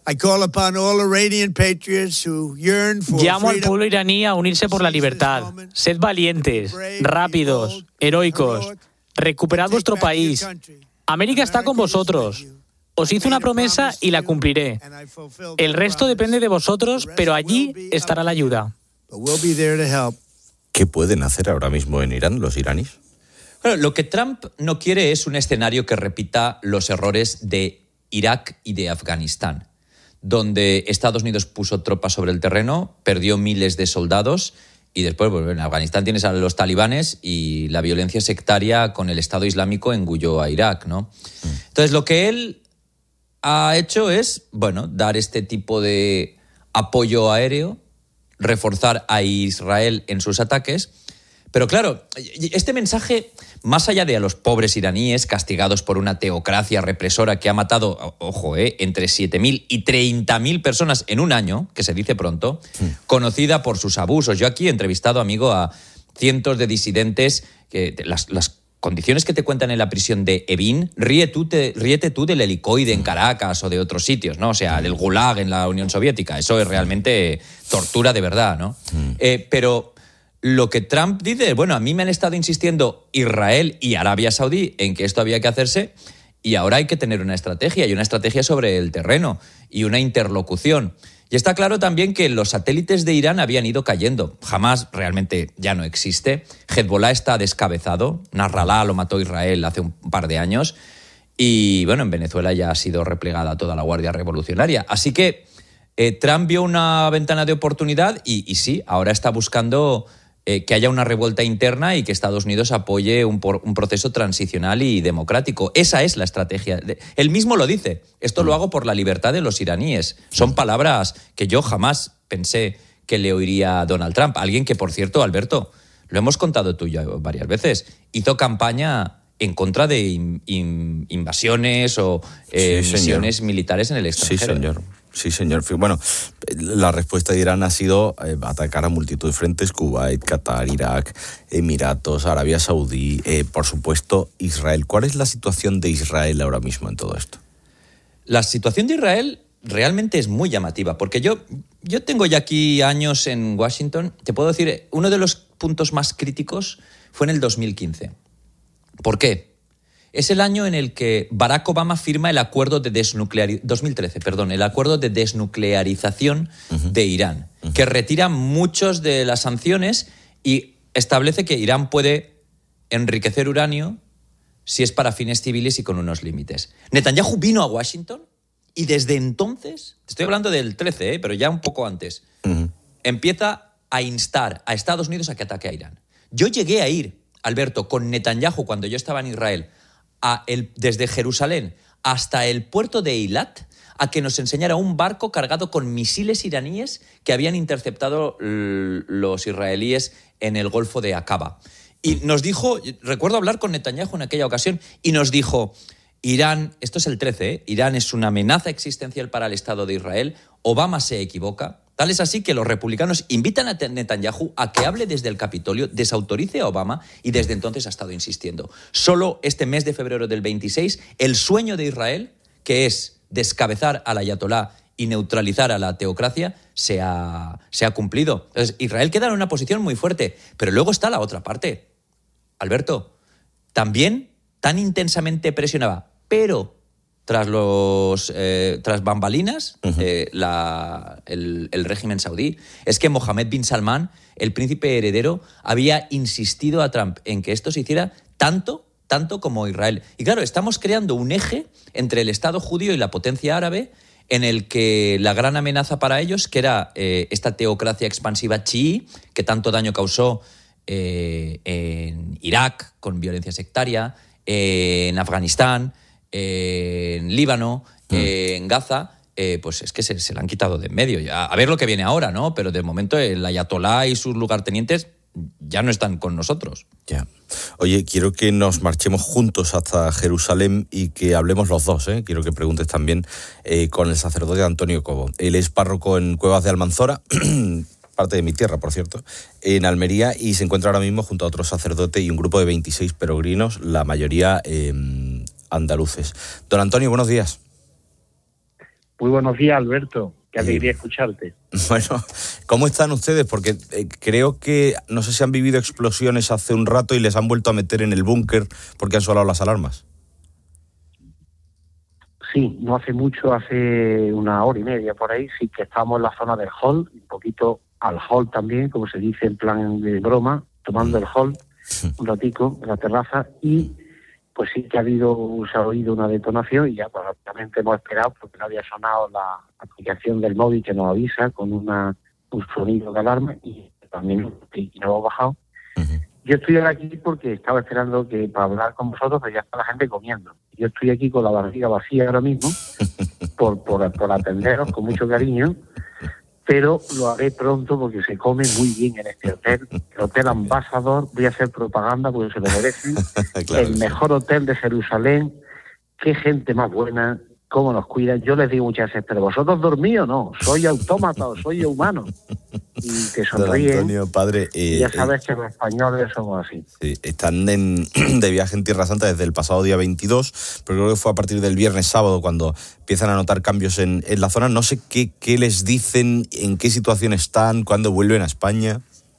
Llamo al pueblo iraní a unirse por la libertad. Sed valientes, rápidos, heroicos. Recuperad vuestro país. América está con vosotros. Os hice una promesa y la cumpliré. El resto depende de vosotros, pero allí estará la ayuda. ¿Qué pueden hacer ahora mismo en Irán los iraníes? Bueno, lo que Trump no quiere es un escenario que repita los errores de Irak y de Afganistán, donde Estados Unidos puso tropas sobre el terreno, perdió miles de soldados y después, bueno, en Afganistán tienes a los talibanes y la violencia sectaria con el Estado Islámico engulló a Irak, ¿no? Entonces, lo que él ha hecho es, bueno, dar este tipo de apoyo aéreo, reforzar a Israel en sus ataques. Pero claro, este mensaje, más allá de a los pobres iraníes castigados por una teocracia represora que ha matado, ojo, entre 7.000 y 30.000 personas en un año, que se dice pronto, conocida por sus abusos. Yo aquí he entrevistado, amigo, a cientos de disidentes, que las condiciones que te cuentan en la prisión de Evin, ríete tú del helicoide en Caracas o de otros sitios, ¿no? O sea, del Gulag en la Unión Soviética. Eso es realmente tortura de verdad, ¿no? Pero lo que Trump dice, bueno, a mí me han estado insistiendo Israel y Arabia Saudí en que esto había que hacerse y ahora hay que tener una estrategia, y una estrategia sobre el terreno y una interlocución. Y está claro también que los satélites de Irán habían ido cayendo. Hamas realmente ya no existe. Hezbollah está descabezado. Nasrallah lo mató Israel hace un par de años. Y bueno, en Venezuela ya ha sido replegada toda la Guardia Revolucionaria. Así que Trump vio una ventana de oportunidad y sí, ahora está buscando que haya una revuelta interna y que Estados Unidos apoye un proceso transicional y democrático. Esa es la estrategia. Él mismo lo dice. Esto lo hago por la libertad de los iraníes. Son palabras que yo jamás pensé que le oiría a Donald Trump. Alguien que, por cierto, Alberto, lo hemos contado tú y yo varias veces, hizo campaña en contra de invasiones o misiones militares en el extranjero. Sí, señor. Sí, señor. Bueno, la respuesta de Irán ha sido atacar a multitud de frentes: Kuwait, Qatar, Irak, Emiratos, Arabia Saudí, por supuesto, Israel. ¿Cuál es la situación de Israel ahora mismo en todo esto? La situación de Israel realmente es muy llamativa, porque yo tengo ya aquí años en Washington. Te puedo decir, uno de los puntos más críticos fue en el 2015. ¿Por qué? Es el año en el que Barack Obama firma el acuerdo de el acuerdo de desnuclearización de Irán, que retira muchas de las sanciones y establece que Irán puede enriquecer uranio si es para fines civiles y con unos límites. Netanyahu vino a Washington y desde entonces, te estoy hablando del 13, pero ya un poco antes, empieza a instar a Estados Unidos a que ataque a Irán. Yo llegué a ir, Alberto, con Netanyahu cuando yo estaba en Israel, desde Jerusalén hasta el puerto de Eilat, a que nos enseñara un barco cargado con misiles iraníes que habían interceptado los israelíes en el Golfo de Aqaba. Y nos dijo, recuerdo hablar con Netanyahu en aquella ocasión, y nos dijo: Irán, esto es el 13, Irán es una amenaza existencial para el Estado de Israel, Obama se equivoca. Tal es así que los republicanos invitan a Netanyahu a que hable desde el Capitolio, desautorice a Obama, y desde entonces ha estado insistiendo. Solo este mes de febrero del 26, el sueño de Israel, que es descabezar al ayatolá y neutralizar a la teocracia, se ha cumplido. Entonces, Israel queda en una posición muy fuerte, pero luego está la otra parte. Alberto, también tan intensamente presionaba, pero tras bambalinas, el régimen saudí, es que Mohammed bin Salman, el príncipe heredero, había insistido a Trump en que esto se hiciera tanto como Israel. Y claro, estamos creando un eje entre el Estado judío y la potencia árabe, en el que la gran amenaza para ellos, que era esta teocracia expansiva chií, que tanto daño causó en Irak, con violencia sectaria, en Afganistán, en Líbano, en Gaza, pues es que se la han quitado de en medio. Ya, a ver lo que viene ahora, ¿no? Pero de momento el ayatolá y sus lugartenientes ya no están con nosotros. Ya. Oye, quiero que nos marchemos juntos hasta Jerusalén y que hablemos los dos, ¿eh? Quiero que preguntes también con el sacerdote Antonio Cobo. Él es párroco en Cuevas de Almanzora, parte de mi tierra, por cierto, en Almería, y se encuentra ahora mismo junto a otro sacerdote y un grupo de 26 peregrinos, la mayoría andaluces. Don Antonio, buenos días. Muy buenos días, Alberto. Qué alegría escucharte. Bueno, ¿cómo están ustedes? Porque creo que, no sé si han vivido explosiones hace un rato y les han vuelto a meter en el búnker porque han sonado las alarmas. Sí, no hace mucho, hace una hora y media por ahí, sí que estamos en la zona del hall, un poquito al hall también, como se dice en plan de broma, tomando el hall un ratico en la terraza, y pues sí que se ha oído una detonación y ya pues rápidamente hemos esperado porque no había sonado la aplicación del móvil que nos avisa con un sonido de alarma, y también no hemos bajado. Yo estoy aquí porque estaba esperando que para hablar con vosotros, pero ya está la gente comiendo. Yo estoy aquí con la barriga vacía ahora mismo por atenderos con mucho cariño, pero lo haré pronto porque se come muy bien en este hotel, el Hotel Ambassador. Voy a hacer propaganda porque se lo merecen. Claro, el mejor hotel de Jerusalén. Qué gente más buena, cómo nos cuidan. Yo les digo muchas veces, pero vosotros dormís o no, soy autómata o soy humano. Y te sonríen. Antonio, padre, ya sabes que los españoles somos así. Sí, están de viaje en Tierra Santa desde el pasado día 22, pero creo que fue a partir del viernes sábado cuando empiezan a notar cambios en la zona. No sé qué les dicen, en qué situación están, cuándo vuelven a España.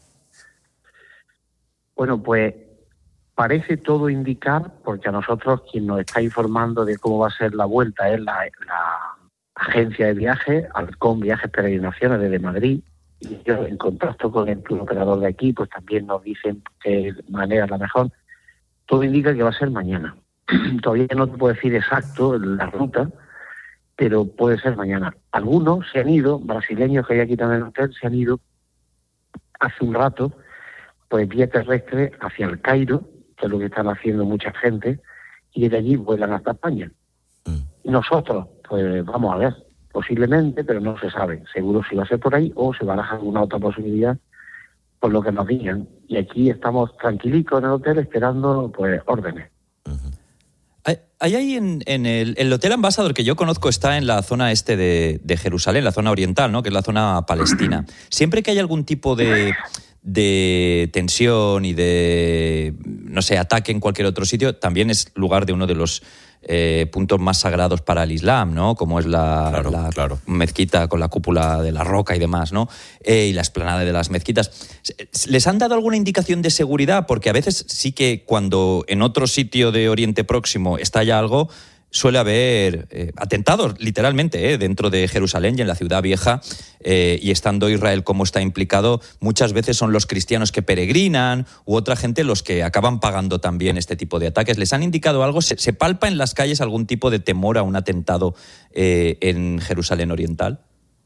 Bueno, pues parece todo indicar, porque a nosotros quien nos está informando de cómo va a ser la vuelta es la agencia de viajes, Halcón Viajes Peregrinaciones desde Madrid, y yo en contacto con el operador de aquí, pues también nos dicen que de manera la mejor. Todo indica que va a ser mañana. Todavía no te puedo decir exacto la ruta, pero puede ser mañana. Algunos se han ido, brasileños que hay aquí también en el hotel, se han ido hace un rato pues vía terrestre hacia el Cairo, que es lo que están haciendo mucha gente, y de allí vuelan hasta España. Y nosotros, pues vamos a ver, posiblemente, pero no se sabe. Seguro si va a ser por ahí o se va a dejar alguna otra posibilidad por lo que nos digan. Y aquí estamos tranquilitos en el hotel esperando pues órdenes. Hay ahí en el Hotel Ambassador, que yo conozco, está en la zona este de Jerusalén, la zona oriental, ¿no? Que es la zona palestina. Siempre que hay algún tipo de tensión y de, no sé, ataque en cualquier otro sitio, también es lugar de uno de los puntos más sagrados para el Islam, ¿no? Como es la mezquita con la cúpula de la roca y demás, ¿no? Y la explanada de las mezquitas. ¿Les han dado alguna indicación de seguridad? Porque a veces sí que cuando en otro sitio de Oriente Próximo estalla algo, suele haber atentados, literalmente, dentro de Jerusalén y en la Ciudad Vieja, y estando Israel como está implicado, muchas veces son los cristianos que peregrinan u otra gente los que acaban pagando también este tipo de ataques. ¿Les han indicado algo? ¿Se palpa en las calles algún tipo de temor a un atentado en Jerusalén Oriental?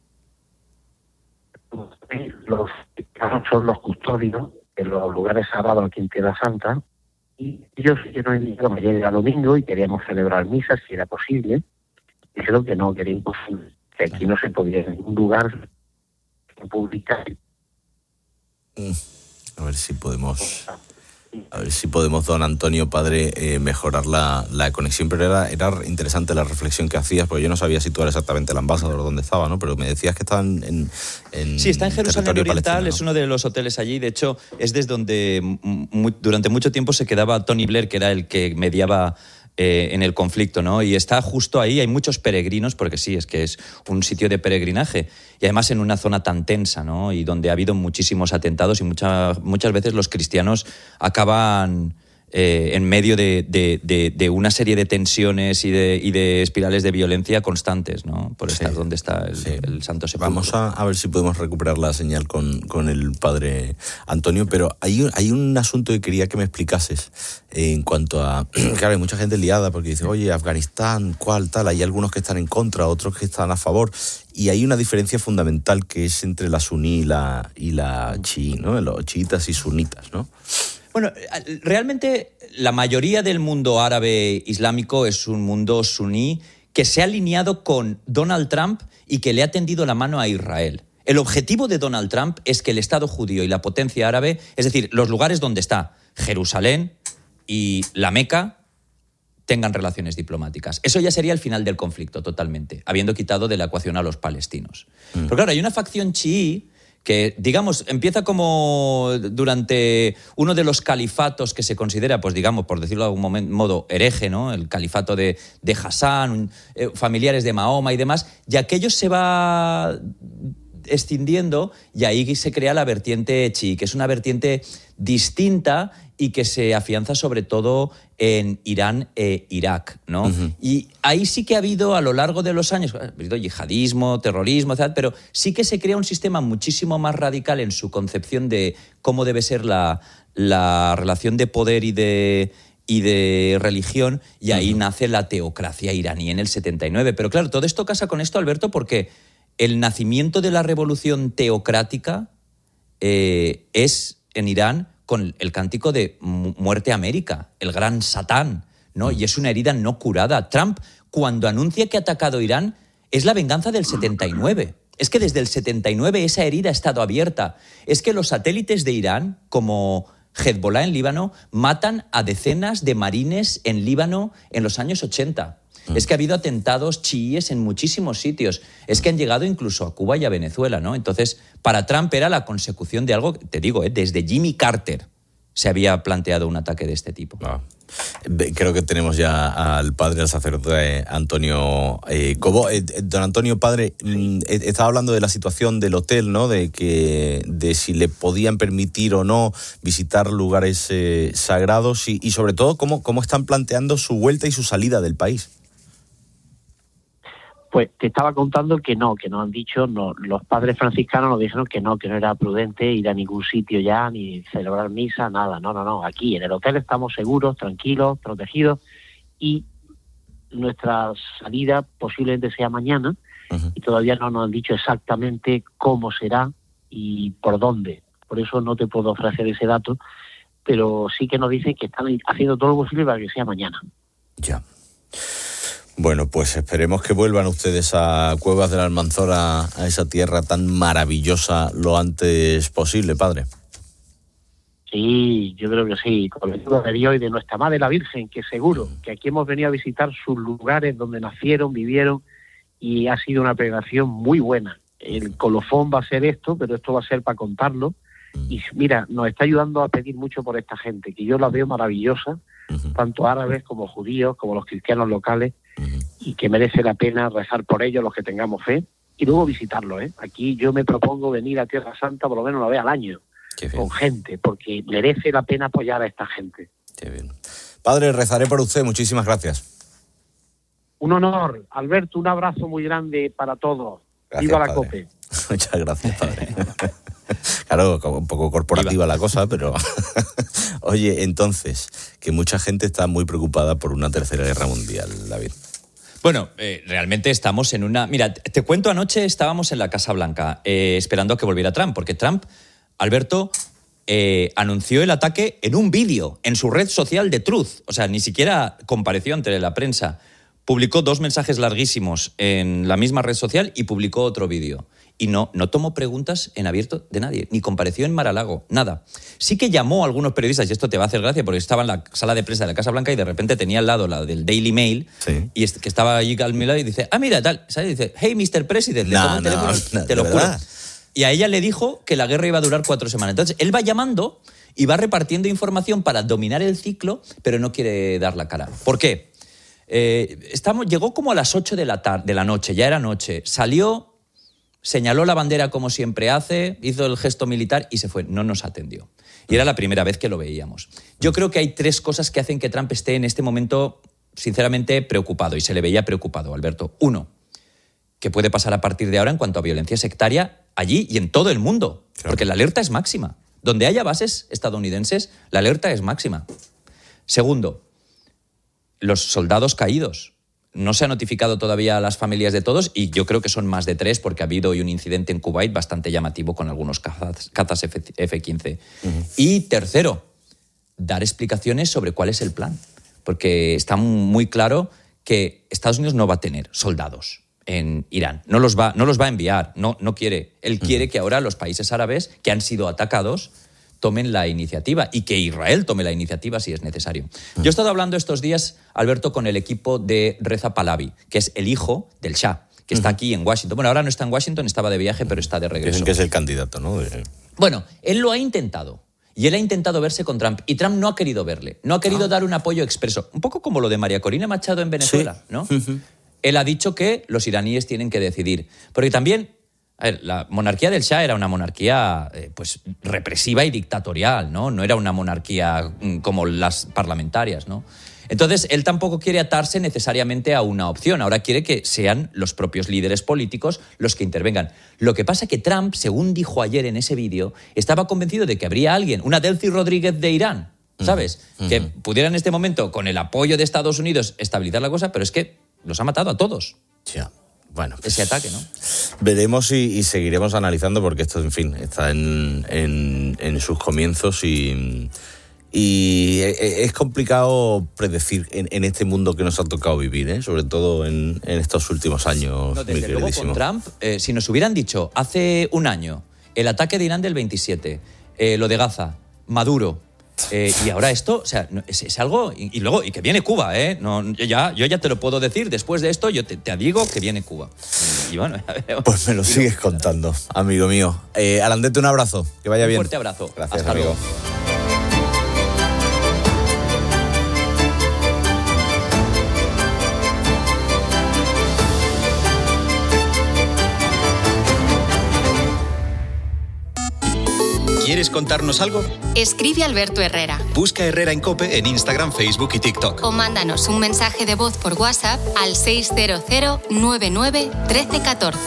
Los cristianos son los custodios en los lugares sagrados aquí en Tierra Santa. Y ellos nos indicaron que llega domingo y queríamos celebrar misas si era posible. Dijeron que no, que era imposible, que aquí no se podía en ningún lugar publicar. A ver si podemos, don Antonio, padre, mejorar la conexión. Pero era interesante la reflexión que hacías, porque yo no sabía situar exactamente el Ambassador dónde estaba, ¿no? Pero me decías que estaban sí, está en Jerusalén Oriental, ¿no? Es uno de los hoteles allí. De hecho, es desde donde durante mucho tiempo se quedaba Tony Blair, que era el que mediaba en el conflicto, ¿no? Y está justo ahí, hay muchos peregrinos, porque sí, es que es un sitio de peregrinaje, y además en una zona tan tensa, ¿no? Y donde ha habido muchísimos atentados y muchas veces los cristianos acaban en medio de una serie de tensiones y de espirales de violencia constantes, ¿no? Por estar donde está el Santo Sepulcro. Vamos a ver si podemos recuperar la señal con el padre Antonio, pero hay un asunto que quería que me explicases en cuanto a... Claro, hay mucha gente liada porque dice, oye, Afganistán, ¿cuál tal? Hay algunos que están en contra, otros que están a favor, y hay una diferencia fundamental que es entre la suní y la chií, ¿no? Los chiitas y sunitas, ¿no? Bueno, realmente la mayoría del mundo árabe islámico es un mundo suní que se ha alineado con Donald Trump y que le ha tendido la mano a Israel. El objetivo de Donald Trump es que el Estado judío y la potencia árabe, es decir, los lugares donde está Jerusalén y la Meca, tengan relaciones diplomáticas. Eso ya sería el final del conflicto totalmente, habiendo quitado de la ecuación a los palestinos. Pero claro, hay una facción chií que, digamos, empieza como durante uno de los califatos que se considera, pues digamos, por decirlo de algún modo, hereje, ¿no? El califato de Hassan, familiares de Mahoma y demás, y aquello se va extendiendo y ahí se crea la vertiente chií, que es una vertiente distinta y que se afianza sobre todo en Irán e Irak, ¿no? Uh-huh. Y ahí sí que ha habido a lo largo de los años, ha habido yihadismo, terrorismo, etc., pero sí que se crea un sistema muchísimo más radical en su concepción de cómo debe ser la relación de poder y de religión, y ahí nace la teocracia iraní en el 79. Pero claro, todo esto casa con esto, Alberto, porque el nacimiento de la revolución teocrática es en Irán con el cántico de Muerte a América, el gran Satán, ¿no? Y es una herida no curada. Trump, cuando anuncia que ha atacado Irán, es la venganza del 79. Es que desde el 79 esa herida ha estado abierta. Es que los satélites de Irán, como Hezbollah en Líbano, matan a decenas de marines en Líbano en los años 80. Es que ha habido atentados chiíes en muchísimos sitios. Es que han llegado incluso a Cuba y a Venezuela, ¿no? Entonces, para Trump era la consecución de algo, te digo, desde Jimmy Carter se había planteado un ataque de este tipo. Creo que tenemos ya al padre, al sacerdote Antonio Cobo. Don Antonio, padre, estaba hablando de la situación del hotel, ¿no? De si le podían permitir o no visitar lugares sagrados y sobre todo cómo están planteando su vuelta y su salida del país. Pues te estaba contando que no han dicho, no, los padres franciscanos nos dijeron que no era prudente ir a ningún sitio ya, ni celebrar misa, nada, no, aquí en el hotel estamos seguros, tranquilos, protegidos, y nuestra salida posiblemente sea mañana, y todavía no nos han dicho exactamente cómo será y por dónde. por eso no te puedo ofrecer ese dato, pero sí que nos dicen que están haciendo todo lo posible para que sea mañana. Ya. Bueno, pues esperemos que vuelvan ustedes a Cuevas de la Almanzora, a esa tierra tan maravillosa, lo antes posible, padre. Sí, yo creo que sí, con la ayuda de Dios y de nuestra Madre la Virgen, que seguro que aquí hemos venido a visitar sus lugares donde nacieron, vivieron, y ha sido una peregrinación muy buena. El colofón va a ser esto, pero esto va a ser para contarlo. Y mira, nos está ayudando a pedir mucho por esta gente, que yo la veo maravillosa, tanto árabes como judíos, como los cristianos locales, y que merece la pena rezar por ellos, los que tengamos fe, y luego visitarlos, ¿eh? Aquí yo me propongo venir a Tierra Santa por lo menos una vez al año, con gente, porque merece la pena apoyar a esta gente. Qué bien. Padre, rezaré por usted, muchísimas gracias. Un honor. Alberto, un abrazo muy grande para todos. Gracias, Viva la padre. COPE. Muchas gracias, padre. Claro, un poco corporativa la cosa, pero... Oye, entonces, que mucha gente está muy preocupada por una tercera guerra mundial, David. Bueno, realmente estamos en una... Mira, te cuento, anoche estábamos en la Casa Blanca esperando a que volviera Trump, porque Trump, Alberto, anunció el ataque en un vídeo, en su red social de Truth. O sea, ni siquiera compareció ante la prensa. Publicó 2 mensajes larguísimos en la misma red social y publicó otro vídeo. Y no tomó preguntas en abierto de nadie, ni compareció en Mar-a-Lago, nada. Sí que llamó a algunos periodistas, y esto te va a hacer gracia, porque estaba en la sala de prensa de la Casa Blanca y de repente tenía al lado la del Daily Mail, sí, y que estaba allí al lado y dice, mira, tal, ¿sabes? Y dice, hey, Mr. President, le tomo el teléfono, te lo juro. Y a ella le dijo que la guerra iba a durar 4 semanas. Entonces, él va llamando y va repartiendo información para dominar el ciclo, pero no quiere dar la cara. ¿Por qué? Llegó como a las 8 de la noche, ya era noche, salió, señaló la bandera como siempre hace, hizo el gesto militar y se fue, no nos atendió. Y era la primera vez que lo veíamos. Yo creo que hay 3 cosas que hacen que Trump esté en este momento, sinceramente, preocupado, y se le veía preocupado, Alberto. 1, ¿qué puede pasar a partir de ahora en cuanto a violencia sectaria allí y en todo el mundo? Claro. Porque la alerta es máxima. Donde haya bases estadounidenses, la alerta es máxima. 2, los soldados caídos. No se ha notificado todavía a las familias de todos y yo creo que son más de 3 porque ha habido hoy un incidente en Kuwait bastante llamativo con algunos cazas F-15. Y 3, dar explicaciones sobre cuál es el plan. Porque está muy claro que Estados Unidos no va a tener soldados en Irán. No los va a enviar, no quiere. Él quiere que ahora los países árabes que han sido atacados tomen la iniciativa y que Israel tome la iniciativa si es necesario. Yo he estado hablando estos días, Alberto, con el equipo de Reza Pahlavi, que es el hijo del Shah, que está aquí en Washington. Bueno, ahora no está en Washington, estaba de viaje, pero está de regreso. Dicen que es el candidato, ¿no? Bueno, él lo ha intentado. Y él ha intentado verse con Trump. Y Trump no ha querido verle. No ha querido dar un apoyo expreso. Un poco como lo de María Corina Machado en Venezuela, ¿no? Él ha dicho que los iraníes tienen que decidir. Porque también... A ver, la monarquía del Shah era una monarquía pues represiva y dictatorial, ¿no? No era una monarquía como las parlamentarias, ¿no? Entonces, él tampoco quiere atarse necesariamente a una opción. Ahora quiere que sean los propios líderes políticos los que intervengan. Lo que pasa es que Trump, según dijo ayer en ese vídeo, estaba convencido de que habría alguien, una Delcy Rodríguez de Irán, ¿sabes? Que pudiera en este momento, con el apoyo de Estados Unidos, estabilizar la cosa, pero es que los ha matado a todos. Ya. Bueno, pues ese ataque, ¿no? Veremos y seguiremos analizando porque esto, en fin, está en sus comienzos y es complicado predecir en este mundo que nos ha tocado vivir, ¿eh? Sobre todo en estos últimos años. No, desde luego con Trump, si nos hubieran dicho hace un año el ataque de Irán del 27, lo de Gaza, Maduro... y ahora esto, o sea, es algo... Y luego, y que viene Cuba, ¿eh? No, yo ya te lo puedo decir, después de esto yo te digo que viene Cuba. Y bueno... Pues me lo sigues contando, amigo mío. Alandete, un abrazo, que vaya bien. Un fuerte abrazo. Gracias, hasta amigo. Luego. ¿Quieres contarnos algo? Escribe Alberto Herrera. Busca Herrera en COPE en Instagram, Facebook y TikTok. O mándanos un mensaje de voz por WhatsApp al 600 99 13 14.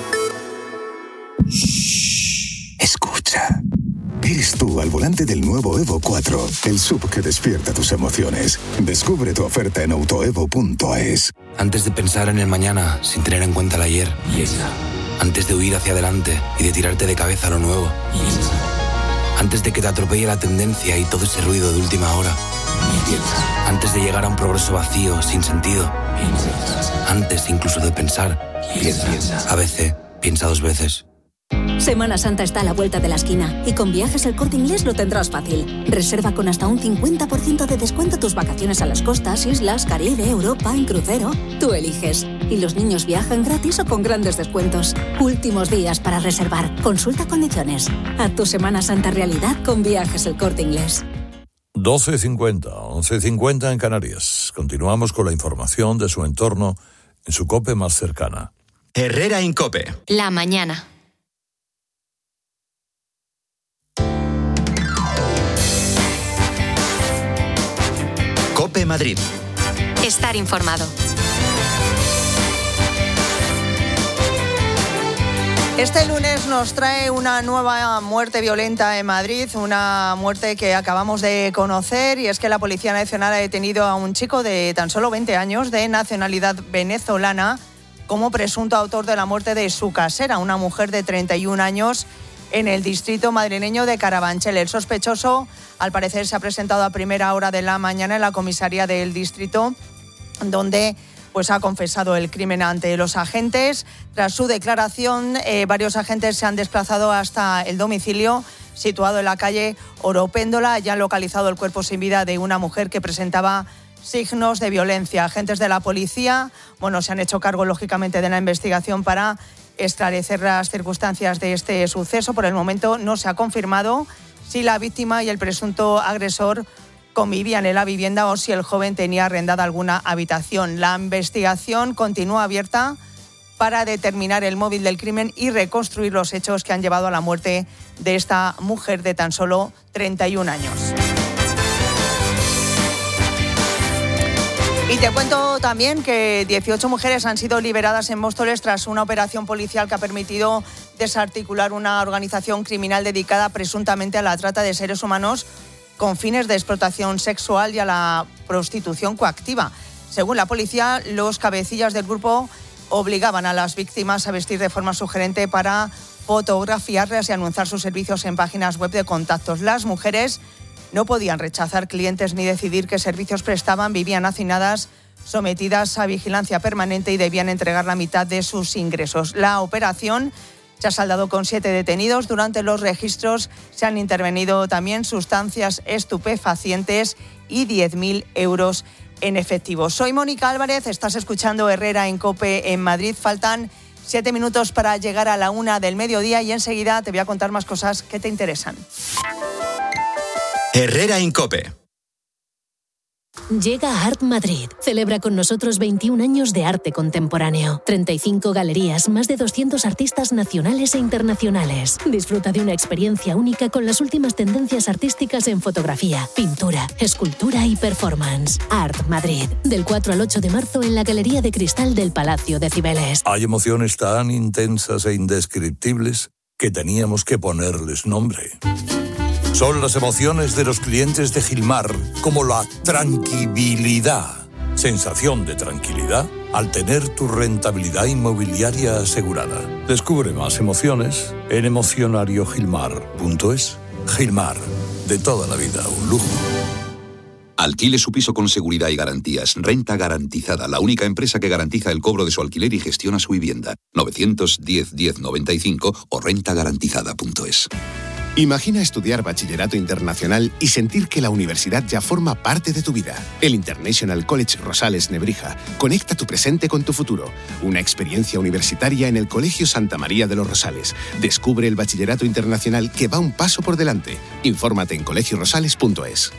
Escucha. Eres tú al volante del nuevo Evo 4, el SUV que despierta tus emociones. Descubre tu oferta en autoevo.es. Antes de pensar en el mañana sin tener en cuenta el ayer. Antes de huir hacia adelante y de tirarte de cabeza a lo nuevo. Antes de que te atropelle la tendencia y todo ese ruido de última hora. Piensa. Antes de llegar a un progreso vacío, sin sentido. Piensa. Antes incluso de pensar. Piensa. ABC, piensa 2 veces. Semana Santa está a la vuelta de la esquina y con Viajes El Corte Inglés lo tendrás fácil. Reserva con hasta un 50% de descuento tus vacaciones a las costas, islas, Caribe, Europa, en crucero. Tú eliges. Y los niños viajan gratis o con grandes descuentos. Últimos días para reservar. Consulta condiciones. Haz tu Semana Santa realidad con Viajes El Corte Inglés. 12:50, 11:50 en Canarias. Continuamos con la información de su entorno en su COPE más cercana. Herrera Incope. La mañana. COPE Madrid. Estar informado. Este lunes nos trae una nueva muerte violenta en Madrid, una muerte que acabamos de conocer, y es que la Policía Nacional ha detenido a un chico de tan solo 20 años de nacionalidad venezolana como presunto autor de la muerte de su casera, una mujer de 31 años, en el distrito madrileño de Carabanchel. El sospechoso, al parecer, se ha presentado a primera hora de la mañana en la comisaría del distrito, donde ha confesado el crimen ante los agentes. Tras su declaración, varios agentes se han desplazado hasta el domicilio, situado en la calle Oropéndola. Ya han localizado el cuerpo sin vida de una mujer que presentaba signos de violencia. Agentes de la policía, se han hecho cargo, lógicamente, de la investigación para esclarecer las circunstancias de este suceso. Por el momento no se ha confirmado si la víctima y el presunto agresor convivían en la vivienda o si el joven tenía arrendada alguna habitación. La investigación continúa abierta para determinar el móvil del crimen y reconstruir los hechos que han llevado a la muerte de esta mujer de tan solo 31 años. Y te cuento también que 18 mujeres han sido liberadas en Móstoles tras una operación policial que ha permitido desarticular una organización criminal dedicada presuntamente a la trata de seres humanos con fines de explotación sexual y a la prostitución coactiva. Según la policía, los cabecillas del grupo obligaban a las víctimas a vestir de forma sugerente para fotografiarlas y anunciar sus servicios en páginas web de contactos. Las mujeres no podían rechazar clientes ni decidir qué servicios prestaban, vivían hacinadas, sometidas a vigilancia permanente y debían entregar la mitad de sus ingresos. La operación se ha saldado con 7 detenidos. Durante los registros se han intervenido también sustancias estupefacientes y 10.000 euros en efectivo. Soy Mónica Álvarez, estás escuchando Herrera en COPE en Madrid. Faltan 7 minutos para llegar a la 1 del mediodía y enseguida te voy a contar más cosas que te interesan. Herrera Incope. Llega Art Madrid. Celebra con nosotros 21 años de arte contemporáneo. 35 galerías, más de 200 artistas nacionales e internacionales. Disfruta de una experiencia única con las últimas tendencias artísticas en fotografía, pintura, escultura y performance. Art Madrid. Del 4 al 8 de marzo en la Galería de Cristal del Palacio de Cibeles. Hay emociones tan intensas e indescriptibles que teníamos que ponerles nombre. Son las emociones de los clientes de Gilmar, como la tranquilidad. Sensación de tranquilidad al tener tu rentabilidad inmobiliaria asegurada. Descubre más emociones en emocionariogilmar.es. Gilmar, de toda la vida, un lujo. Alquile su piso con seguridad y garantías. Renta Garantizada, la única empresa que garantiza el cobro de su alquiler y gestiona su vivienda. 910-1095 o rentagarantizada.es. Imagina estudiar bachillerato internacional y sentir que la universidad ya forma parte de tu vida. El International College Rosales Nebrija conecta tu presente con tu futuro. Una experiencia universitaria en el Colegio Santa María de los Rosales. Descubre el bachillerato internacional que va un paso por delante. Infórmate en colegiorosales.es.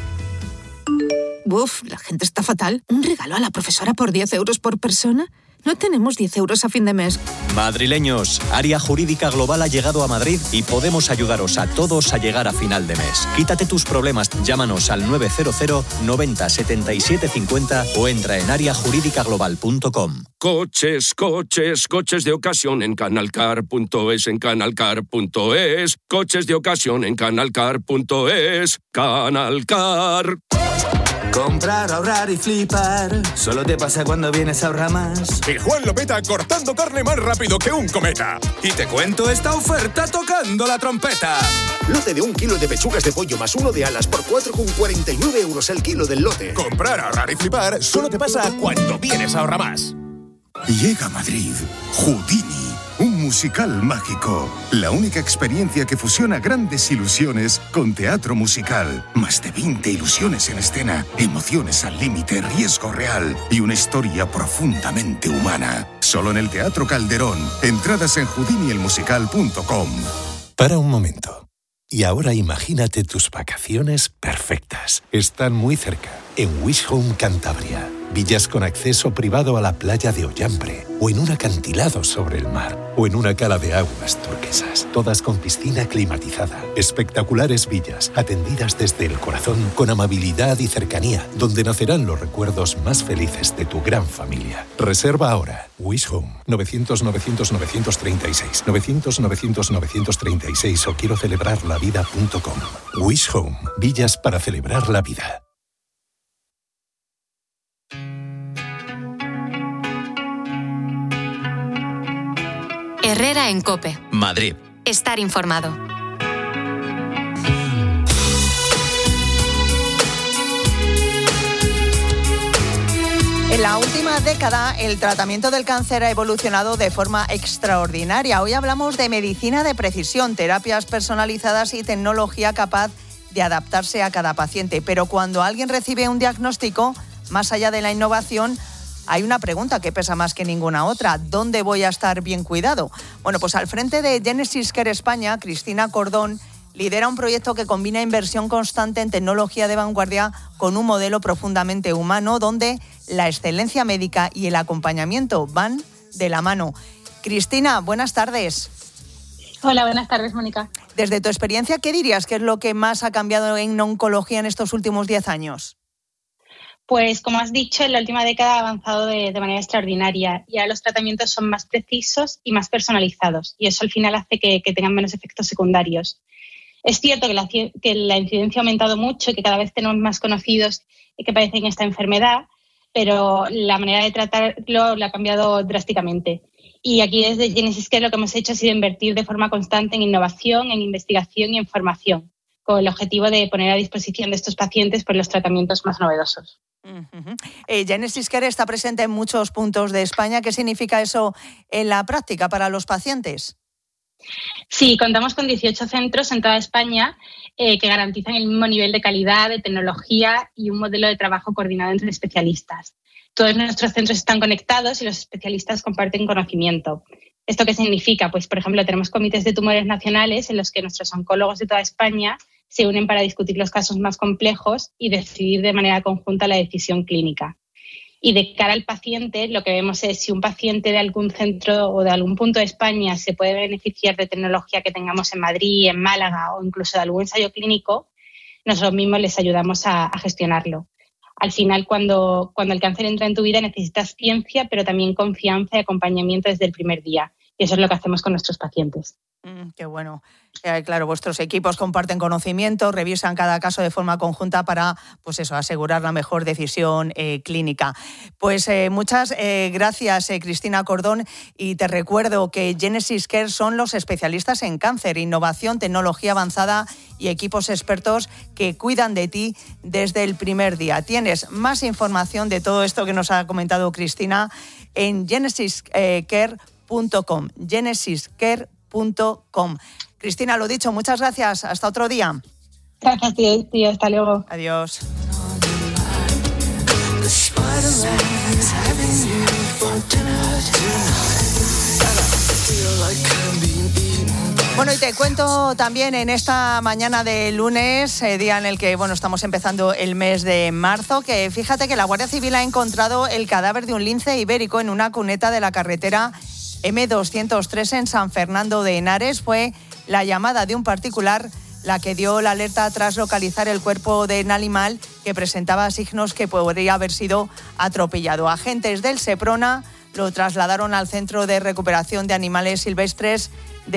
Uf, la gente está fatal. ¿Un regalo a la profesora por 10 euros por persona? No tenemos 10 euros a fin de mes. Madrileños, Área Jurídica Global ha llegado a Madrid y podemos ayudaros a todos a llegar a final de mes. Quítate tus problemas, llámanos al 900 90 77 50 o entra en areajuridicaglobal.com. Coches, coches, coches de ocasión en canalcar.es, en canalcar.es. Coches de ocasión en canalcar.es. Canalcar. Comprar, ahorrar y flipar. Solo te pasa cuando vienes a Ahorramás. Y Juan lo peta cortando carne más rápido que un cometa. Y te cuento esta oferta tocando la trompeta. Lote de 1 kilo de pechugas de pollo más 1 de alas por 4,49 euros el kilo del lote. Comprar, ahorrar y flipar solo te pasa cuando vienes a Ahorramás. Llega a Madrid Houdini, un musical mágico. La única experiencia que fusiona grandes ilusiones con teatro musical. Más de 20 ilusiones en escena, emociones al límite, riesgo real y una historia profundamente humana. Solo en el Teatro Calderón. Entradas en houdinielmusical.com. Para un momento. Y ahora imagínate tus vacaciones perfectas. Están muy cerca, en Wish Home Cantabria. Villas con acceso privado a la playa de Ollambre, o en un acantilado sobre el mar, o en una cala de aguas turquesas, todas con piscina climatizada. Espectaculares villas, atendidas desde el corazón, con amabilidad y cercanía, donde nacerán los recuerdos más felices de tu gran familia. Reserva ahora. Wish Home, 900-900-936, 900-900-936 o quiero celebrarlavida.com. Wish Home, villas para celebrar la vida. Herrera en COPE. Madrid. Estar informado. En la última década, el tratamiento del cáncer ha evolucionado de forma extraordinaria. Hoy hablamos de medicina de precisión, terapias personalizadas y tecnología capaz de adaptarse a cada paciente. Pero cuando alguien recibe un diagnóstico, más allá de la innovación, hay una pregunta que pesa más que ninguna otra. ¿Dónde voy a estar bien cuidado? Bueno, pues al frente de Genesis Care España, Cristina Cordón lidera un proyecto que combina inversión constante en tecnología de vanguardia con un modelo profundamente humano donde la excelencia médica y el acompañamiento van de la mano. Cristina, buenas tardes. Hola, buenas tardes, Mónica. Desde tu experiencia, ¿qué dirías que es lo que más ha cambiado en oncología en estos últimos 10 años? Pues, como has dicho, en la última década ha avanzado de manera extraordinaria y ahora los tratamientos son más precisos y más personalizados y eso al final hace que tengan menos efectos secundarios. Es cierto que la incidencia ha aumentado mucho y que cada vez tenemos más conocidos que padecen esta enfermedad, pero la manera de tratarlo la ha cambiado drásticamente. Y aquí desde Genesis Care lo que hemos hecho ha sido invertir de forma constante en innovación, en investigación y en formación, con el objetivo de poner a disposición de estos pacientes por los tratamientos más novedosos. Genesis Care está presente en muchos puntos de España. ¿Qué significa eso en la práctica para los pacientes? Sí, contamos con 18 centros en toda España que garantizan el mismo nivel de calidad, de tecnología y un modelo de trabajo coordinado entre especialistas. Todos nuestros centros están conectados y los especialistas comparten conocimiento. ¿Esto qué significa? Pues, por ejemplo, tenemos comités de tumores nacionales en los que nuestros oncólogos de toda España se unen para discutir los casos más complejos y decidir de manera conjunta la decisión clínica. Y de cara al paciente, lo que vemos es si un paciente de algún centro o de algún punto de España se puede beneficiar de tecnología que tengamos en Madrid, en Málaga o incluso de algún ensayo clínico, nosotros mismos les ayudamos a gestionarlo. Al final, cuando el cáncer entra en tu vida, necesitas ciencia, pero también confianza y acompañamiento desde el primer día. Y eso es lo que hacemos con nuestros pacientes. Qué bueno. Claro, vuestros equipos comparten conocimiento, revisan cada caso de forma conjunta para, pues eso, asegurar la mejor decisión clínica. Pues muchas gracias, Cristina Cordón. Y te recuerdo que Genesis Care son los especialistas en cáncer, innovación, tecnología avanzada y equipos expertos que cuidan de ti desde el primer día. Tienes más información de todo esto que nos ha comentado Cristina en genesiscare.com. genesiscare.com. Cristina, lo dicho, muchas gracias. Hasta otro día. Gracias, tío. Hasta luego. Adiós. Bueno, y te cuento también en esta mañana de lunes, día en el que estamos empezando el mes de marzo, que fíjate que la Guardia Civil ha encontrado el cadáver de un lince ibérico en una cuneta de la carretera M203 en San Fernando de Henares. Fue la llamada de un particular la que dio la alerta tras localizar el cuerpo del animal que presentaba signos que podría haber sido atropellado. Agentes del Seprona lo trasladaron al Centro de Recuperación de Animales Silvestres